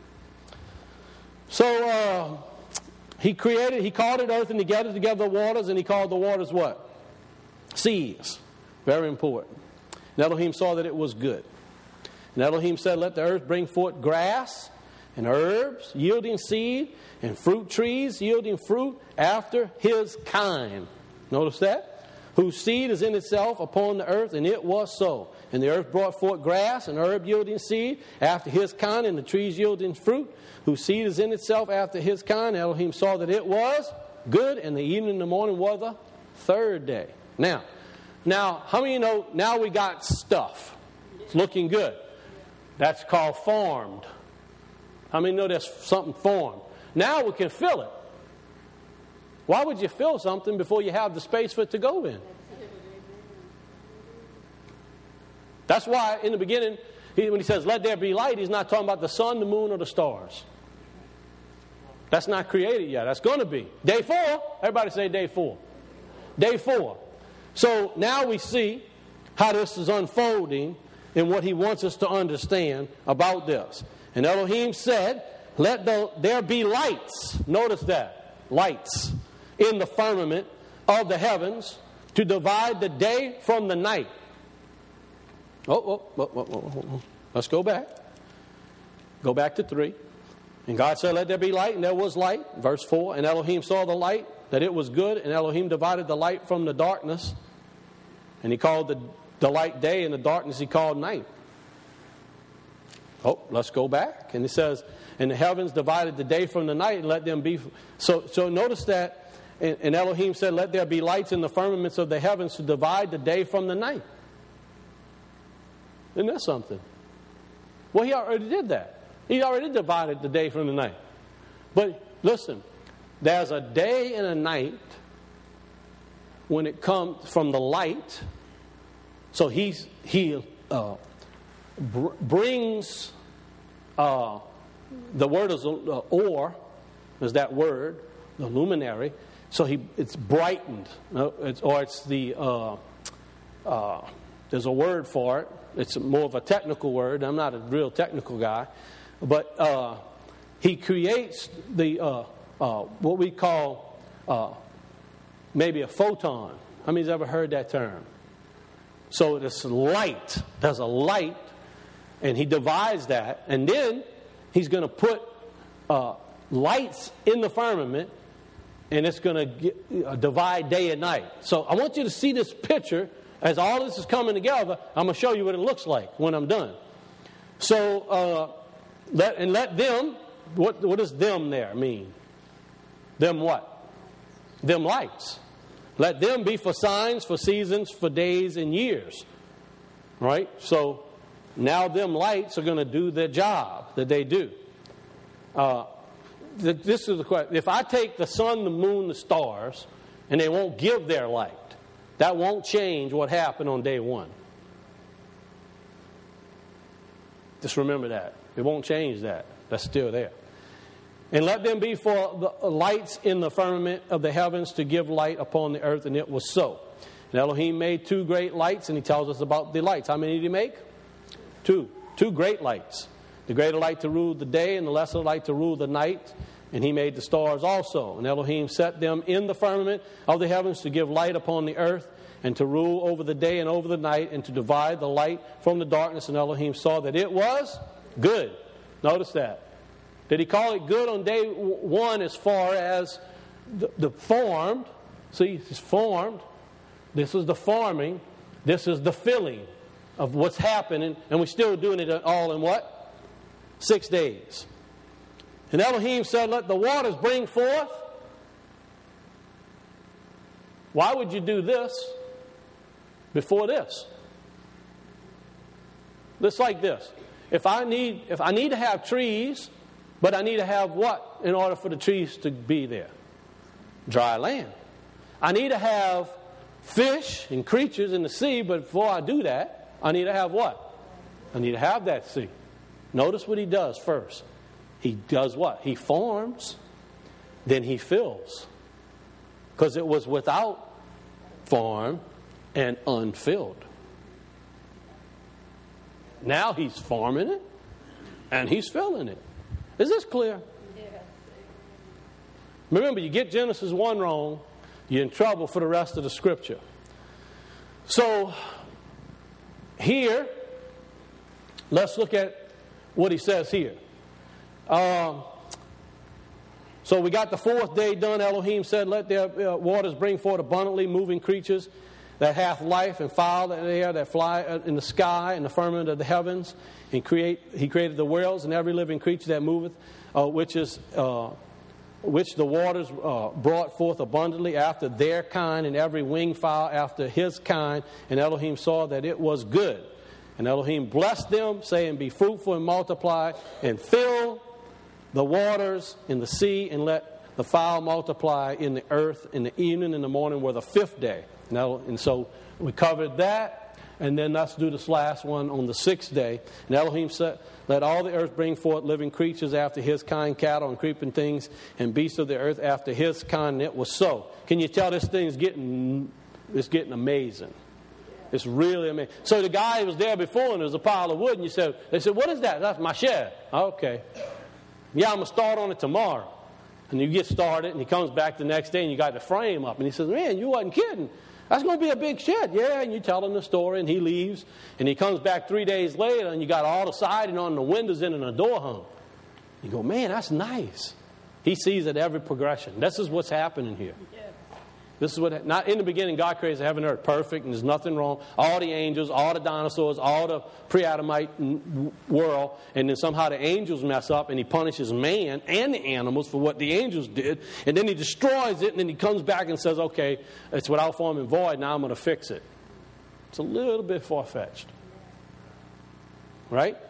So, uh, he created, he called it earth, and he gathered together the waters, and he called the waters what? Seas. Very important. And Elohim saw that it was good. And Elohim said, let the earth bring forth grass, and herbs yielding seed, and fruit trees yielding fruit after his kind. Notice that? Whose seed is in itself upon the earth, and it was so. And the earth brought forth grass, and herb yielding seed after his kind, and the trees yielding fruit, whose seed is in itself after his kind. Elohim saw that it was good, and the evening and the morning were the third day. Now, now, how many of you know, now we got stuff. It's looking good. That's called formed. How many know there's something formed? Now we can fill it. Why would you fill something before you have the space for it to go in? That's why in the beginning, he, when he says, let there be light, he's not talking about the sun, the moon, or the stars. That's not created yet. That's going to be. Day four. Everybody say day four. Day four. So now we see how this is unfolding and what he wants us to understand about this. And Elohim said, let the, there be lights. Notice that. Lights in the firmament of the heavens to divide the day from the night. Oh, oh, oh, oh, oh, oh. Let's go back. Go back to three. And God said, let there be light, and there was light. Verse four. And Elohim saw the light, that it was good, and Elohim divided the light from the darkness. And he called the, the light day, and the darkness he called night. Oh, let's go back. And it says, and the heavens divided the day from the night, and let them be. So, so notice that, and, and Elohim said, let there be lights in the firmaments of the heavens to divide the day from the night. Isn't that something? Well, he already did that. He already divided the day from the night. But listen, there's a day and a night when it comes from the light. So he's, he uh, br- brings uh, the word is uh, or is that word, the luminary. So he it's brightened, no, it's, or it's the uh, uh, there's a word for it. It's more of a technical word. I'm not a real technical guy. But uh, he creates the uh, uh, what we call uh, maybe a photon How many's ever heard that term? So this light, there's a light, and he divides that, and then he's going to put uh, lights in the firmament, and it's going to uh, divide day and night. So I want you to see this picture as all this is coming together. I'm going to show you what it looks like when I'm done. So, uh, let, and let them, what, what does them there mean? Them what? Them lights. Let them be for signs, for seasons, for days and years. Right? So now them lights are going to do their job that they do. Uh, th- this is the question. If I take the sun, the moon, the stars, and they won't give their light, that won't change what happened on day one. Just remember that. It won't change that. That's still there. And let them be for the lights in the firmament of the heavens to give light upon the earth, and it was so. And Elohim made two great lights, and he tells us about the lights. How many did he make? Two. Two great lights. The greater light to rule the day, and the lesser light to rule the night. And he made the stars also. And Elohim set them in the firmament of the heavens to give light upon the earth, and to rule over the day and over the night, and to divide the light from the darkness. And Elohim saw that it was good. Notice that. Did he call it good on day one as far as the, the formed? See, it's formed. This is the forming. This is the filling of what's happening. And we're still doing it all in what? Six days. And Elohim said, let the waters bring forth. Why would you do this before this? It's like this. If I need, if I need to have trees, but I need to have what in order for the trees to be there? Dry land. I need to have fish and creatures in the sea, but before I do that, I need to have what? I need to have that sea. Notice what he does first. He does what? He forms, then he fills. Because it was without form and unfilled. Now he's forming it, and he's filling it. Is this clear? Yes. Remember, you get Genesis one wrong, you're in trouble for the rest of the Scripture. So, here, let's look at what he says here. Um, so we got the fourth day done. Elohim said, let their uh, waters bring forth abundantly moving creatures that hath life, and fowl that air that fly in the sky and the firmament of the heavens. And create, he created the worlds and every living creature that moveth, uh, which is uh, which the waters uh, brought forth abundantly after their kind, and every winged fowl after his kind. And Elohim saw that it was good. And Elohim blessed them, saying, be fruitful and multiply, and fill the waters in the sea, and let the fowl multiply in the earth. In the evening and the morning were the fifth day. And, and so we covered that. And then let's do this last one on the sixth day. And Elohim said, let all the earth bring forth living creatures after his kind, cattle and creeping things, and beasts of the earth after his kind. And it was so. Can you tell this thing is getting, it's getting amazing? It's really amazing. So the guy was there before, and there was a pile of wood, and you said, they said, what is that? That's my shed. Okay. Yeah, I'm going to start on it tomorrow. And you get started, and he comes back the next day, and you got the frame up. And he says, man, you wasn't kidding. That's going to be a big shed. Yeah, and you tell him the story, and he leaves. And he comes back three days later, and you got all the siding on, the windows in, and the door hung. You go, man, that's nice. He sees it every progression. This is what's happening here. This is what, not in the beginning, God created heaven and earth perfect, and there's nothing wrong. All the angels, all the dinosaurs, all the pre-Adamite world, and then somehow the angels mess up, and he punishes man and the animals for what the angels did, and then he destroys it, and then he comes back and says, okay, it's without form and void, now I'm going to fix it. It's a little bit far-fetched. Right?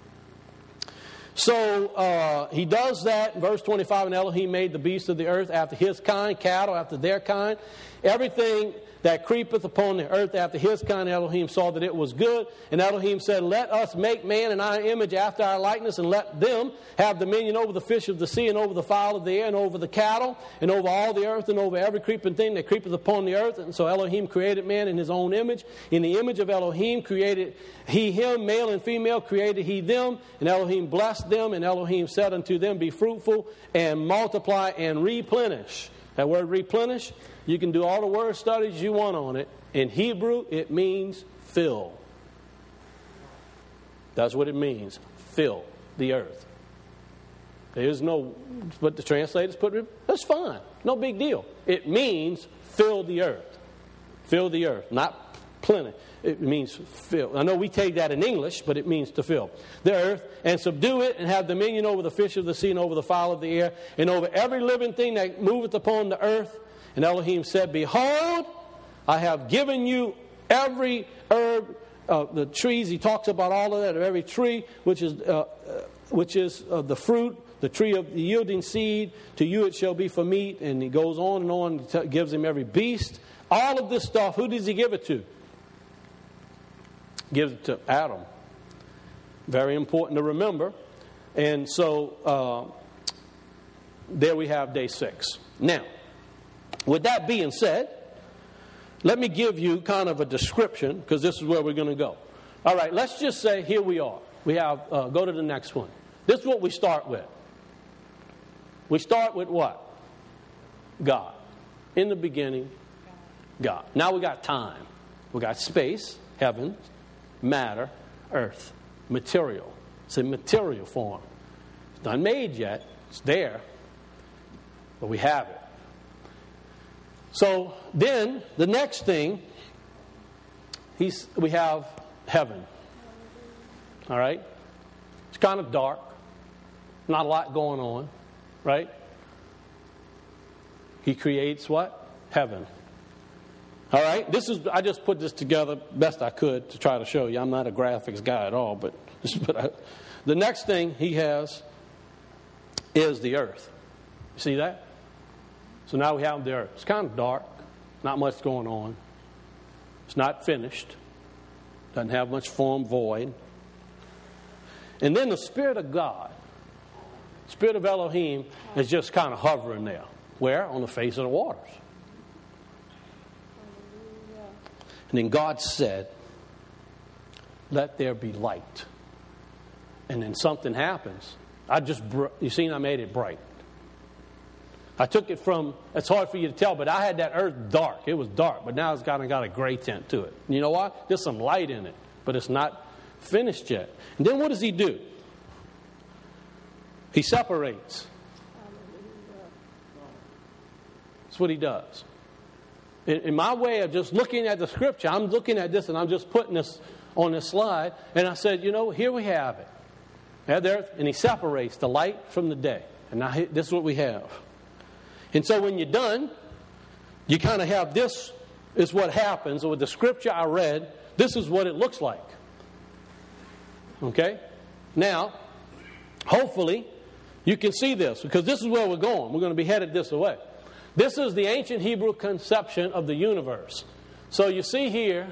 So uh, he does that in verse twenty-five, and Elohim made the beasts of the earth after his kind, cattle after their kind, everything that creepeth upon the earth after his kind. Elohim saw that it was good, and Elohim said, let us make man in our image after our likeness, and let them have dominion over the fish of the sea, and over the fowl of the air, and over the cattle, and over all the earth, and over every creeping thing that creepeth upon the earth. And so Elohim created man in his own image. In the image of Elohim created he him, male and female created he them, and Elohim blessed them, and Elohim said unto them, be fruitful and multiply and replenish That word replenish, you can do all the word studies you want on it. In Hebrew, it means fill. That's what it means. Fill the earth. There is no, what the translators put, that's fine. No big deal. It means fill the earth. Fill the earth, not plenty. It means fill. I know we take that in English, but it means to fill the earth and subdue it and have dominion over the fish of the sea and over the fowl of the air and over every living thing that moveth upon the earth. And Elohim said, behold, I have given you every herb, uh, the trees. He talks about all of that, of every tree, which is uh, uh, which is uh, the fruit, the tree of the yielding seed. To you it shall be for meat. And he goes on and on. He t- gives him every beast. All of this stuff, who does he give it to? Gives it to Adam. Very important to remember. And so uh, there we have day six. Now, with that being said, let me give you kind of a description, because this is where we're going to go. All right, let's just say here we are. We have, uh, go to the next one. This is what we start with. We start with what? God. In the beginning, God. Now we got time. We got space, heaven, matter, earth, material. It's in material form. It's not made yet. It's there. But we have it. So then the next thing, he's, we have heaven. All right? It's kind of dark. Not a lot going on. Right? He creates what? Heaven. All right? This is, I just put this together best I could to try to show you. I'm not a graphics guy at all, but, but I, the next thing he has is the earth. You see that? So now we have the earth. It's kind of dark. Not much going on. It's not finished. Doesn't have much form, void. And then the Spirit of God, Spirit of Elohim, is just kind of hovering there. Where? On the face of the waters. And then God said, let there be light. And then something happens. I just, you seen I made it bright. I took it from, it's hard for you to tell, but I had that earth dark. It was dark, but now it's kind of got a gray tint to it. You know what? There's some light in it, but it's not finished yet. And then what does he do? He separates. That's what he does. In, in my way of just looking at the scripture, I'm looking at this and I'm just putting this on this slide. And I said, you know, here we have it. Now there, and he separates the light from the day. And now this is what we have. And so when you're done, you kind of have this is what happens. So with the scripture I read, this is what it looks like. Okay? Now, hopefully, you can see this, because this is where we're going. We're going to be headed this way. This is the ancient Hebrew conception of the universe. So you see here,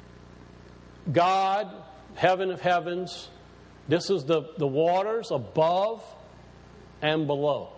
God, heaven of heavens. This is the, the waters above and below.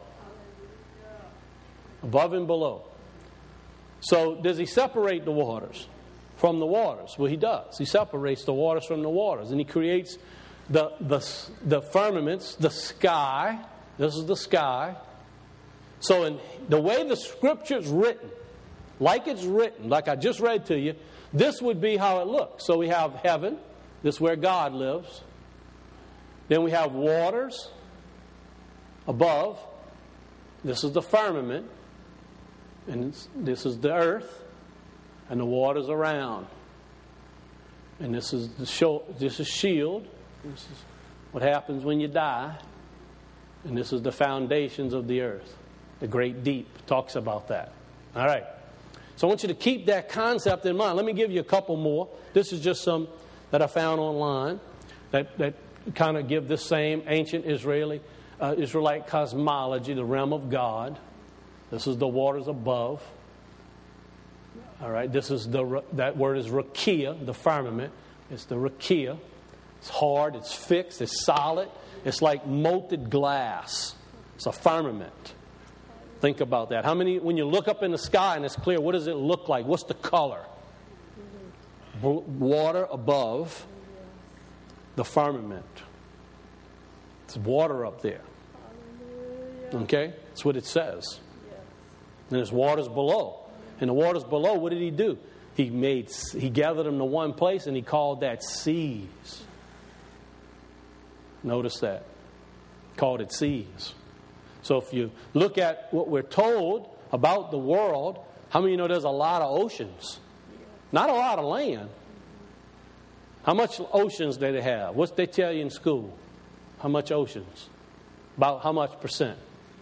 Above and below. So does he separate the waters from the waters? Well, he does. He separates the waters from the waters. And he creates the, the, the firmaments, the sky. This is the sky. So in the way the scripture is written, like it's written, like I just read to you, this would be how it looks. So we have heaven. This is where God lives. Then we have waters above. This is the firmament. And this is the earth. And the waters around. And this is the show, this is shield. This is what happens when you die. And this is the foundations of the earth. The great deep talks about that. All right. So I want you to keep that concept in mind. Let me give you a couple more. This is just some that I found online that, that kind of give this same ancient Israeli, uh, Israelite cosmology, the realm of God. This is the waters above. All right. This is the that word is rakia, the firmament. It's the rakia. It's hard. It's fixed. It's solid. It's like molted glass. It's a firmament. Think about that. How many, when you look up in the sky and it's clear, what does it look like? What's the color? Water above the firmament. It's water up there. Okay? That's what it says. And there's waters below. And the waters below, what did he do? He made he gathered them to one place, and he called that seas. Notice that. Called it seas. So if you look at what we're told about the world, how many of you know there's a lot of oceans? Not a lot of land. How much oceans do they have? What they tell you in school? How much oceans? About how much percent?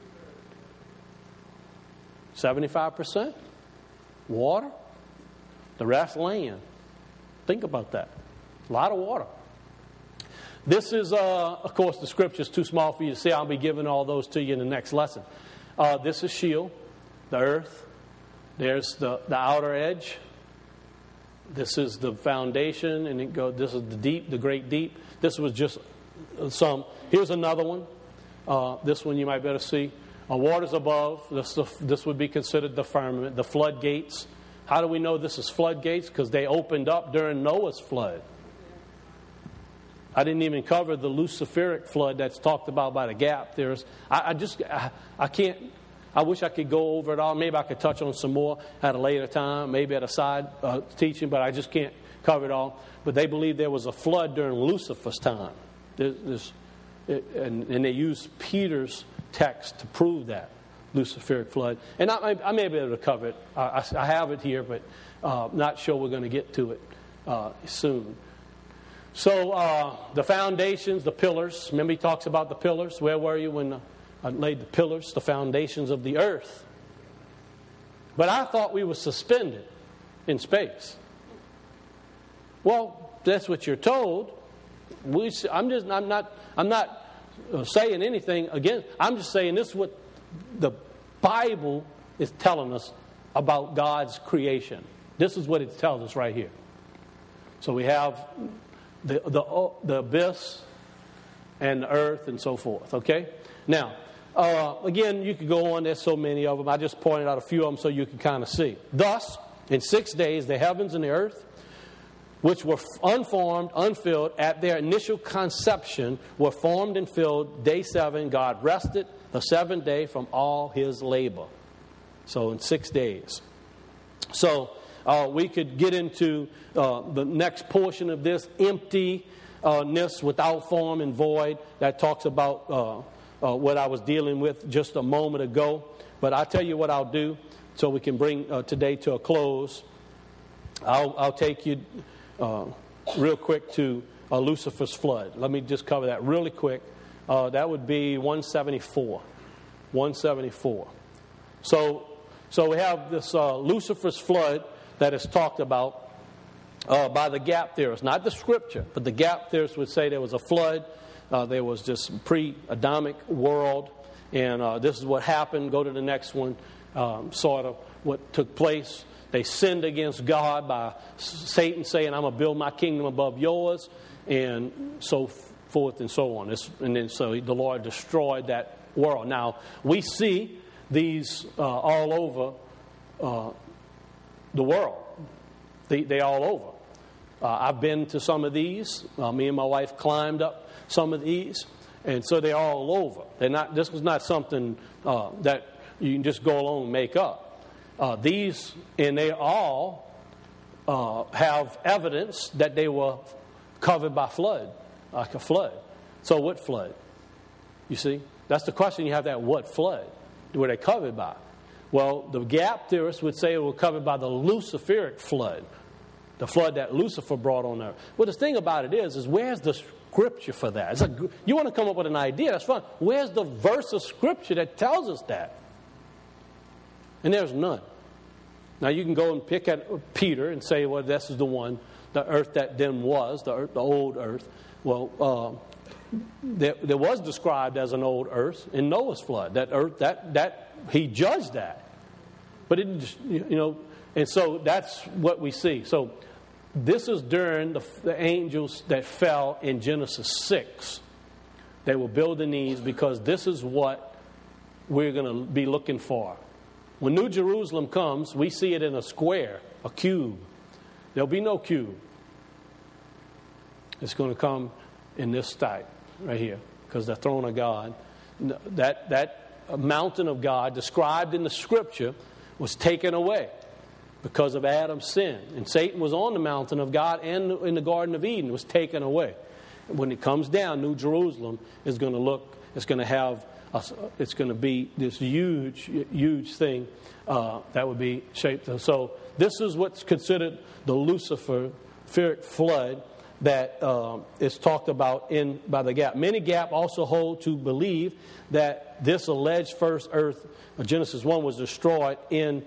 seventy-five percent? Water? The rest land. Think about that. A lot of water. This is, uh, of course, the scripture is too small for you to see. I'll be giving all those to you in the next lesson. Uh, this is Sheol, the earth. There's the, the outer edge. This is the foundation, and it go. This is the deep, the great deep. This was just some. Here's another one. Uh, this one you might better see. Uh, waters above. This, this would be considered the firmament, the floodgates. How do we know this is floodgates? Because they opened up during Noah's flood. I didn't even cover the Luciferic flood that's talked about by the gap theorists. I, I just, I, I can't, I wish I could go over it all. Maybe I could touch on some more at a later time, maybe at a side uh, teaching, but I just can't cover it all. But they believe there was a flood during Lucifer's time. There's, there's, it, and, and they used Peter's text to prove that. Luciferic flood. And I, I may be able to cover it. I, I, I have it here, but uh, not sure we're going to get to it uh, soon. So uh, the foundations, the pillars. Remember he talks about the pillars. Where were you when I laid the pillars, the foundations of the earth? But I thought we were suspended in space. Well, that's what you're told. We, I'm just. I'm not. I'm not saying anything again. I'm just saying this is what the Bible is telling us about God's creation. This is what it tells us right here. So we have the the, the abyss and the earth and so forth. Okay? Now, uh, again, you could go on. There's so many of them. I just pointed out a few of them so you can kind of see. Thus, in six days, the heavens and the earth, which were unformed, unfilled, at their initial conception, were formed and filled. Day seven, God rested the seventh day from all his labor. So in six days. So uh, we could get into uh, the next portion of this, emptiness without form and void. That talks about uh, uh, what I was dealing with just a moment ago. But I'll tell you what I'll do so we can bring uh, today to a close. I'll, I'll take you uh, real quick to uh, Lucifer's flood. Let me just cover that really quick. Uh, that would be one seventy-four. one seventy-four. So, so we have this uh, Lucifer's flood that is talked about uh, by the gap theorists. Not the scripture, but the gap theorists would say there was a flood. Uh, there was this pre-Adamic world. And uh, this is what happened. Go to the next one. Um, sort of what took place. They sinned against God by Satan saying, I'm going to build my kingdom above yours. And so forth and so on. It's, and then so the Lord destroyed that world. Now, we see these uh, all over uh, the world. They, they all over. Uh, I've been to some of these. Uh, me and my wife climbed up some of these. And so they're all over. They're not. This was not something uh, that you can just go along and make up. Uh, these, and they all uh, have evidence that they were covered by flood. Like a flood. So what flood? You see? That's the question you have to have. What flood? Were they covered by? Well, the gap theorists would say it was covered by the Luciferic flood. The flood that Lucifer brought on earth. Well, the thing about it is, is where's the scripture for that? It's a, you want to come up with an idea, that's fine. Where's the verse of scripture that tells us that? And there's none. Now, you can go and pick at Peter and say, well, this is the one, the earth that then was, the, earth, the old earth. Well, uh, there, there was described as an old earth in Noah's flood. That earth, that that he judged that, but it, you know, and so that's what we see. So this is during the, the angels that fell in Genesis six. They were building these because this is what we're going to be looking for. When New Jerusalem comes, we see it in a square, a cube. There'll be no cube. It's going to come in this type right here, because the throne of God, that that mountain of God described in the scripture was taken away because of Adam's sin. And Satan was on the mountain of God and in the Garden of Eden, was taken away. When it comes down, New Jerusalem is going to look, it's going to have, a, it's going to be this huge, huge thing uh, that would be shaped. So this is what's considered the Luciferic flood that uh, is talked about in by the Gap. Many Gap also hold to believe that this alleged first earth, Genesis one, was destroyed in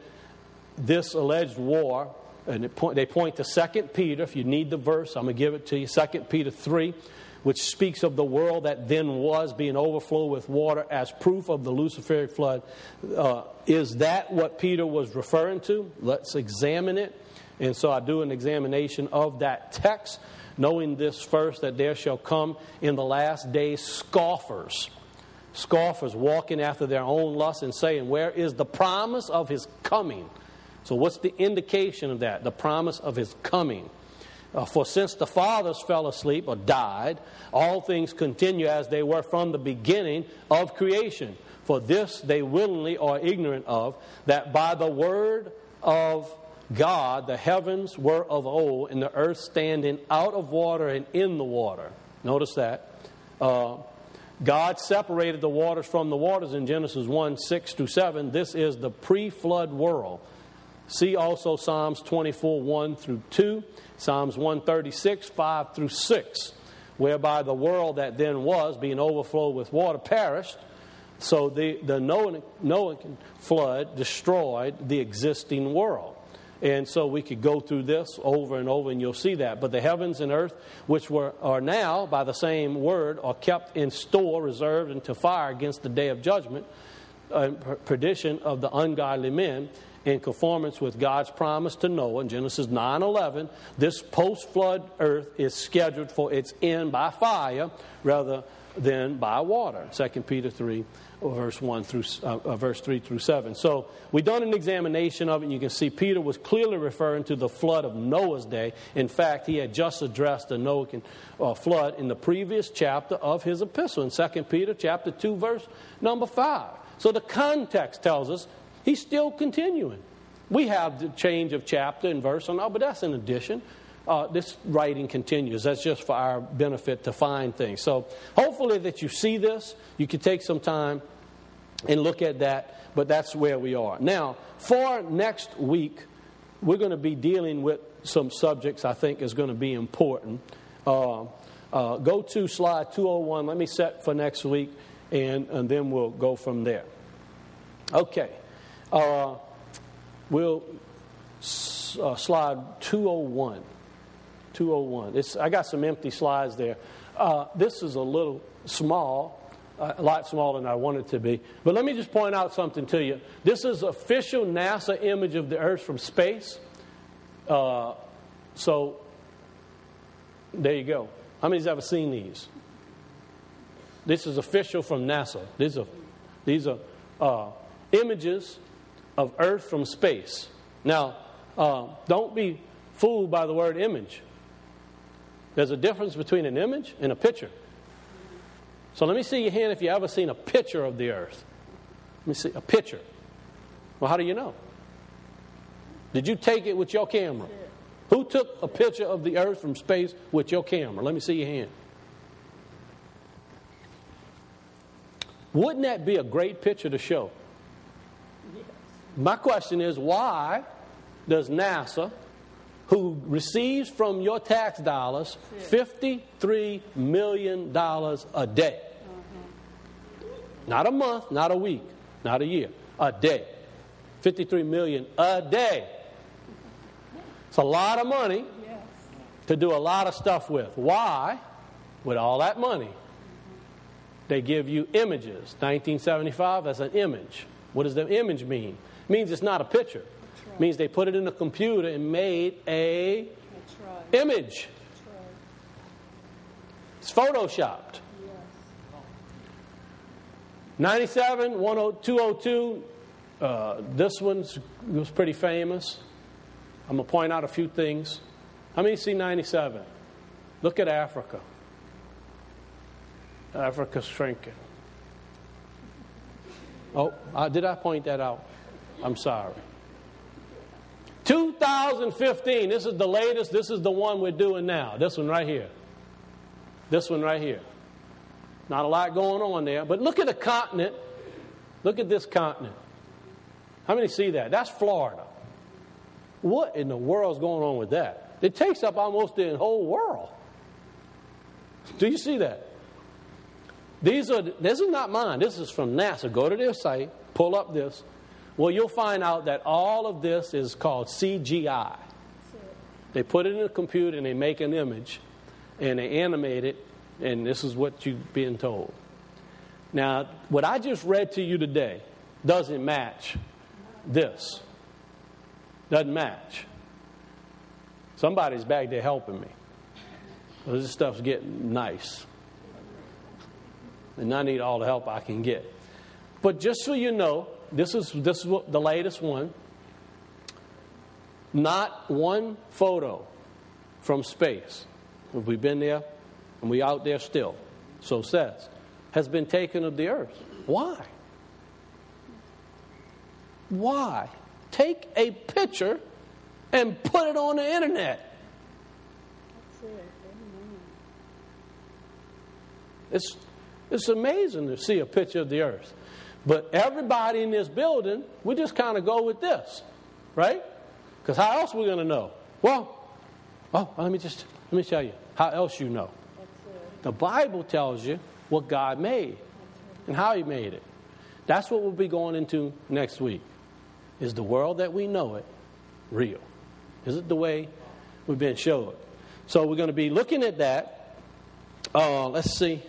this alleged war. And it point, they point to Second Peter. If you need the verse, I'm going to give it to you. Second Peter three, which speaks of the world that then was being overflowed with water as proof of the Luciferic flood. Uh, is that what Peter was referring to? Let's examine it. And so I do an examination of that text, knowing this first, that there shall come in the last days scoffers. Scoffers walking after their own lusts and saying, where is the promise of his coming? So what's the indication of that? The promise of his coming. Uh, For since the fathers fell asleep or died, all things continue as they were from the beginning of creation. For this they willingly are ignorant of, that by the word of God the heavens were of old, and the earth standing out of water and in the water. Notice that. Uh, God separated the waters from the waters in Genesis one, six through seven. This is the pre-flood world. See also Psalms twenty-four, one through two, Psalms one thirty-six, five through six, whereby the world that then was, being overflowed with water, perished. So the, the Noah, Noah flood destroyed the existing world. And so we could go through this over and over, and you'll see that. But the heavens and earth, which were are now, by the same word, are kept in store, reserved unto fire against the day of judgment, and perdition of the ungodly men, in conformance with God's promise to Noah in Genesis nine eleven, this post-flood earth is scheduled for its end by fire rather than by water. Second Peter three, verse one through uh, verse three through seven. So we've done an examination of it, and you can see Peter was clearly referring to the flood of Noah's day. In fact, he had just addressed the Noahic uh, flood in the previous chapter of his epistle in Second Peter chapter two, verse number five. So the context tells us he's still continuing. We have the change of chapter and verse and all, but that's an addition. Uh, this writing continues. That's just for our benefit to find things. So hopefully that you see this. You can take some time and look at that, but that's where we are. Now, for next week, we're going to be dealing with some subjects I think is going to be important. Uh, uh, go to slide two oh one. Let me set for next week, and, and then we'll go from there. Okay. Uh, we'll uh, slide two oh one. two oh one. It's, I got some empty slides there. Uh, this is a little small, uh, a lot smaller than I want it to be. But let me just point out something to you. This is official NASA image of the Earth from space. Uh, so, there you go. How many's ever seen these? This is official from NASA. These are, these are uh, images of Earth from space. Now, uh, don't be fooled by the word image. There's a difference between an image and a picture. So let me see your hand if you've ever seen a picture of the Earth. Let me see, a picture. Well, how do you know? Did you take it with your camera? Who took a picture of the Earth from space with your camera? Let me see your hand. Wouldn't that be a great picture to show? My question is, why does NASA, who receives from your tax dollars fifty-three million dollars a day, mm-hmm. not a month, not a week, not a year, a day, fifty-three million dollars a day. It's a lot of money yes. to do a lot of stuff with. Why, with all that money, they give you images? nineteen seventy-five, that's an image. What does the image mean? It means it's not a picture. Right. It means they put it in a computer and made a right. image. Right. It's photoshopped. Yes. ninety-seven, two oh two, uh, this one was pretty famous. I'm going to point out a few things. How many see ninety-seven? Look at Africa. Africa's shrinking. Oh, uh, did I point that out? I'm sorry. two thousand fifteen, this is the latest. This is the one we're doing now. This one right here. This one right here. Not a lot going on there. But look at the continent. Look at this continent. How many see that? That's Florida. What in the world is going on with that? It takes up almost the whole world. Do you see that? These are. This is not mine. This is from NASA. Go to their site. Pull up this. Well, you'll find out that all of this is called C G I. They put it in a computer and they make an image and they animate it, and this is what you're being told. Now, what I just read to you today doesn't match this. Doesn't match. Somebody's back there helping me. This stuff's getting nice. And I need all the help I can get. But just so you know, this is this is what, the latest one. Not one photo from space. We've been there, and we out there still. So it says, has been taken of the earth. Why? Why? Take a picture and put it on the internet. It's it's amazing to see a picture of the earth. But everybody in this building, we just kind of go with this, right? Because how else are we going to know? Well, oh, let me just let me tell you how else you know. The Bible tells you what God made and how He made it. That's what we'll be going into next week. Is the world that we know it real? Is it the way we've been showed? So we're going to be looking at that. Uh, let's see.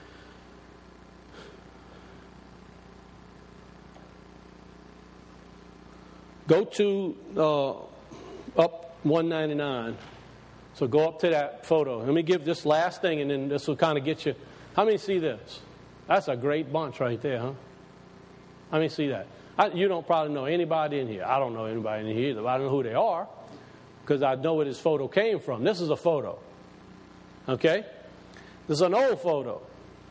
Go to uh, up one ninety-nine. So go up to that photo. Let me give this last thing, and then this will kind of get you. How many see this? That's a great bunch right there, huh? How many see that? I, you don't probably know anybody in here. I don't know anybody in here either. I don't know who they are because I know where this photo came from. This is a photo. Okay? This is an old photo.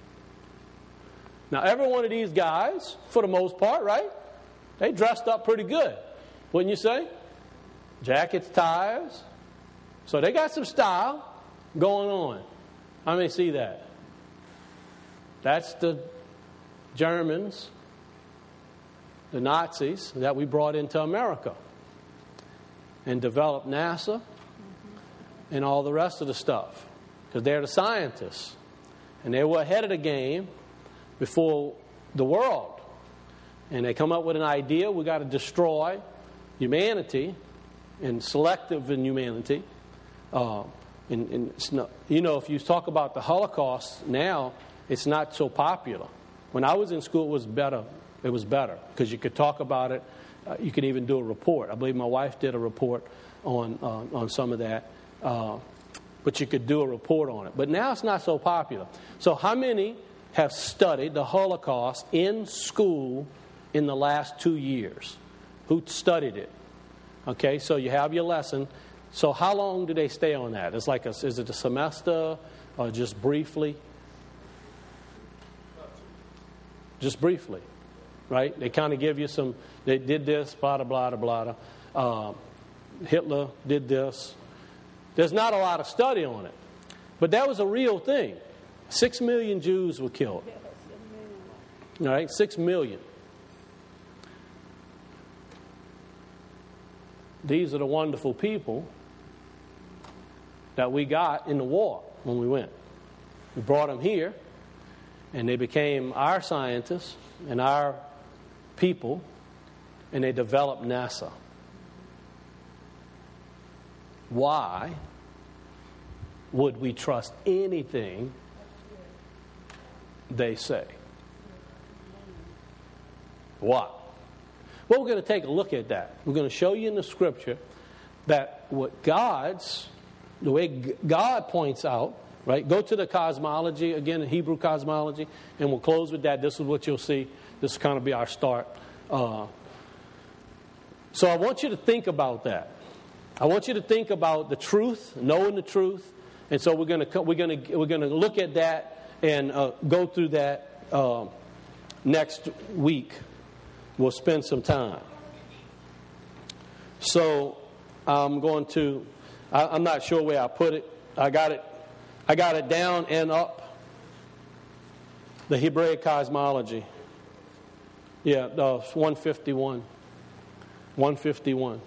Now, every one of these guys, for the most part, right? They dressed up pretty good. Wouldn't you say? Jackets, ties. So they got some style going on. How many see that? That's the Germans, the Nazis that we brought into America and developed NASA and all the rest of the stuff. Because they're the scientists. And they were ahead of the game before the world. And they come up with an idea, we got to destroy humanity and selective in humanity. Uh, and, and it's not, you know, if you talk about the Holocaust now, it's not so popular. When I was in school, it was better. It was better because you could talk about it. Uh, you could even do a report. I believe my wife did a report on uh, on some of that. Uh, but you could do a report on it. But now it's not so popular. So how many have studied the Holocaust in school in the last two years? Who studied it? Okay, so you have your lesson. So how long do they stay on that? It's like a, is it a semester or just briefly? Just briefly, right? They kind of give you some, they did this, blah, blah, blah, blah, blah. Uh, Hitler did this. There's not a lot of study on it. But that was a real thing. Six million Jews were killed. All right, six million. These are the wonderful people that we got in the war when we went. We brought them here, and they became our scientists and our people, and they developed NASA. Why would we trust anything they say? Why? Well, we're going to take a look at that. We're going to show you in the Scripture that what God's, the way God points out, right? Go to the cosmology, again, the Hebrew cosmology, and we'll close with that. This is what you'll see. This will kind of be our start. Uh, so I want you to think about that. I want you to think about the truth, knowing the truth, and so we're going to we're going to we're going to look at that and uh, go through that uh, next week. We'll spend some time. So I'm going to, I, I'm not sure where I put it. I got it, I got it down and up. The Hebraic cosmology. Yeah, uh, one fifty-one. one fifty-one.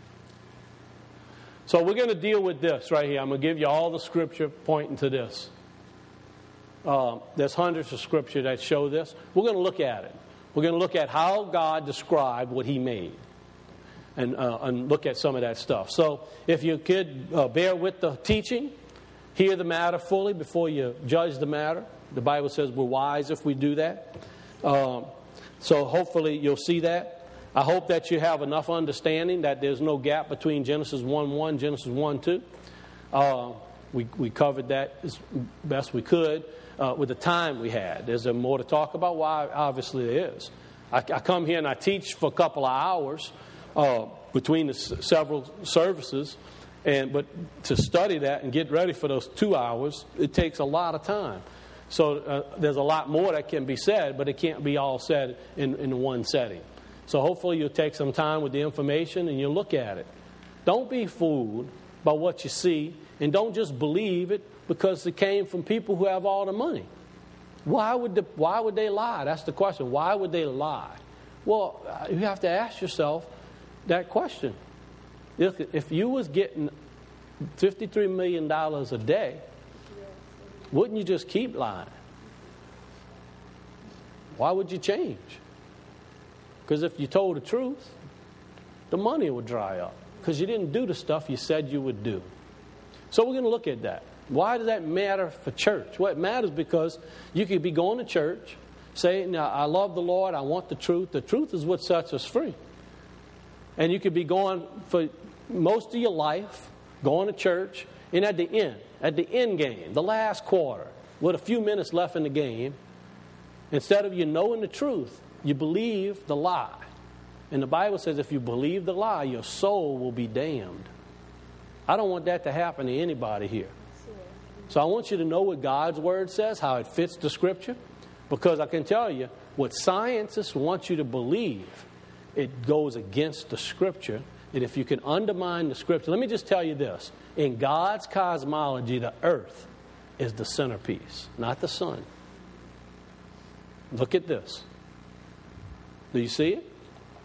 So we're going to deal with this right here. I'm going to give you all the scripture pointing to this. Uh, there's hundreds of scripture that show this. We're going to look at it. We're going to look at how God described what He made. And, uh, and look at some of that stuff. So if you could uh, bear with the teaching, hear the matter fully before you judge the matter. The Bible says we're wise if we do that. Um, so hopefully you'll see that. I hope that you have enough understanding that there's no gap between Genesis one one, Genesis one two. Uh, we, we covered that as best we could uh, with the time we had. Is there more to talk about? Why? Well, obviously there is. I, I come here and I teach for a couple of hours uh, between the s- several services, and but to study that and get ready for those two hours, it takes a lot of time. So uh, there's a lot more that can be said, but it can't be all said in, in one setting. So hopefully you'll take some time with the information and you'll look at it. Don't be fooled by what you see, and don't just believe it because it came from people who have all the money. Why would the, why would they lie? That's the question. Why would they lie? Well, you have to ask yourself that question. If, if you was getting fifty-three million dollars a day, wouldn't you just keep lying? Why would you change? Because if you told the truth, the money would dry up. Because you didn't do the stuff you said you would do. So we're going to look at that. Why does that matter for church? Well, it matters because you could be going to church, saying, I love the Lord, I want the truth. The truth is what sets us free. And you could be going for most of your life, going to church, and at the end, at the end game, the last quarter, with a few minutes left in the game, instead of you knowing the truth, you believe the lie. And the Bible says if you believe the lie, your soul will be damned. I don't want that to happen to anybody here. So I want you to know what God's Word says, how it fits the Scripture. Because I can tell you, what scientists want you to believe, it goes against the Scripture. And if you can undermine the Scripture, let me just tell you this. In God's cosmology, the earth is the centerpiece, not the sun. Look at this. Do you see it?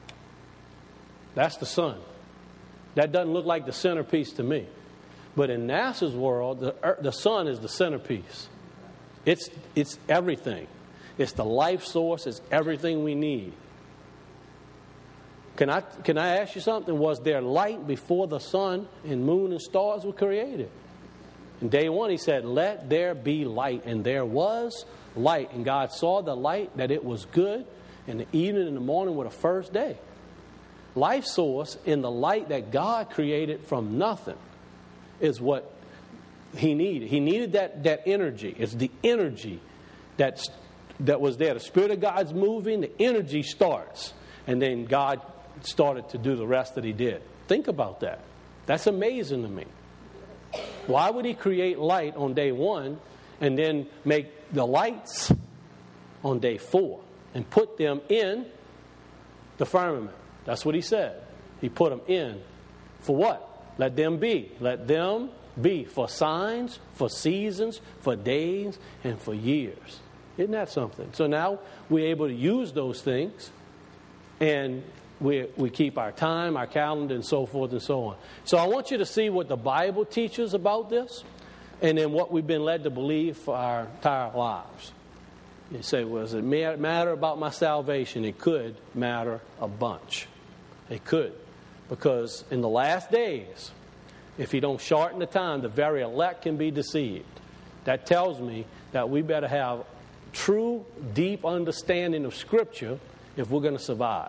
That's the sun. That doesn't look like the centerpiece to me. But in NASA's world, the, earth, the sun is the centerpiece. It's, it's everything. It's the life source. It's everything we need. Can I, can I ask you something? Was there light before the sun and moon and stars were created? In day one, He said, let there be light. And there was light. And God saw the light, that it was good. And the evening and the morning were the first day. Life source in the light that God created from nothing is what He needed. He needed that, that energy. It's the energy that's, that was there. The Spirit of God's moving. The energy starts. And then God started to do the rest that He did. Think about that. That's amazing to me. Why would He create light on day one and then make the lights on day four and put them in the firmament? That's what He said. He put them in. For what? Let them be. Let them be for signs, for seasons, for days, and for years. Isn't that something? So now we're able to use those things, and we we keep our time, our calendar, and so forth and so on. So I want you to see what the Bible teaches about this, and then what we've been led to believe for our entire lives. You say, well, does it matter about my salvation? It could matter a bunch. It could. Because in the last days, if you don't shorten the time, the very elect can be deceived. That tells me that we better have true, deep understanding of Scripture if we're going to survive.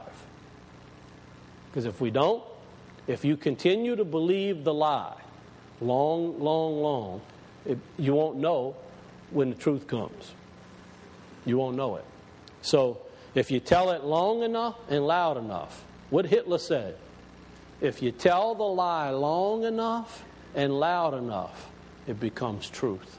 Because if we don't, if you continue to believe the lie, long, long, long, it, you won't know when the truth comes. You won't know it. So if you tell it long enough and loud enough, what Hitler said, if you tell the lie long enough and loud enough, it becomes truth.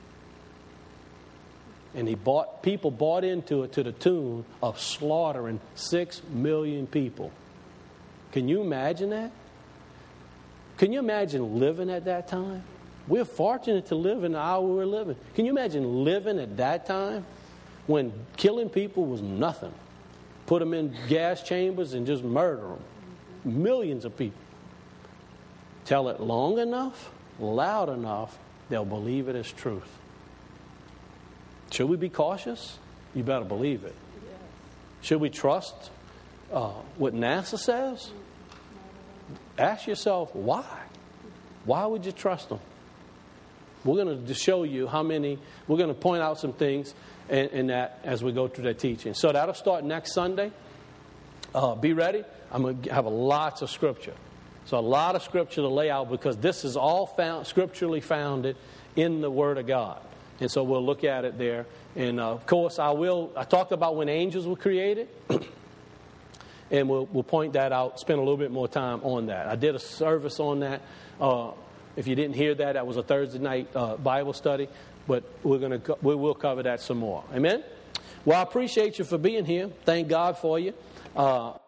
And he bought people bought into it to the tune of slaughtering six million people. Can you imagine that? Can you imagine living at that time? We're fortunate to live in the hour we're living. Can you imagine living at that time when killing people was nothing? Put them in gas chambers and just murder them. Millions of people. Tell it long enough, loud enough, they'll believe it as truth. Should we be cautious? You better believe it. Yes. Should we trust uh, what NASA says? Ask yourself, why? Why would you trust them? We're going to show you how many, we're going to point out some things in, in that as we go through that teaching. So that'll start next Sunday. Uh, be ready. I'm going to have a lots of scripture. So a lot of scripture to lay out because this is all found scripturally founded in the Word of God. And so we'll look at it there. And uh, of course, I will, I talked about when angels were created. And we'll, we'll point that out, spend a little bit more time on that. I did a service on that. Uh, if you didn't hear that, that was a Thursday night uh, Bible study. But we're gonna co- we will cover that some more. Amen? Well, I appreciate you for being here. Thank God for you. Uh,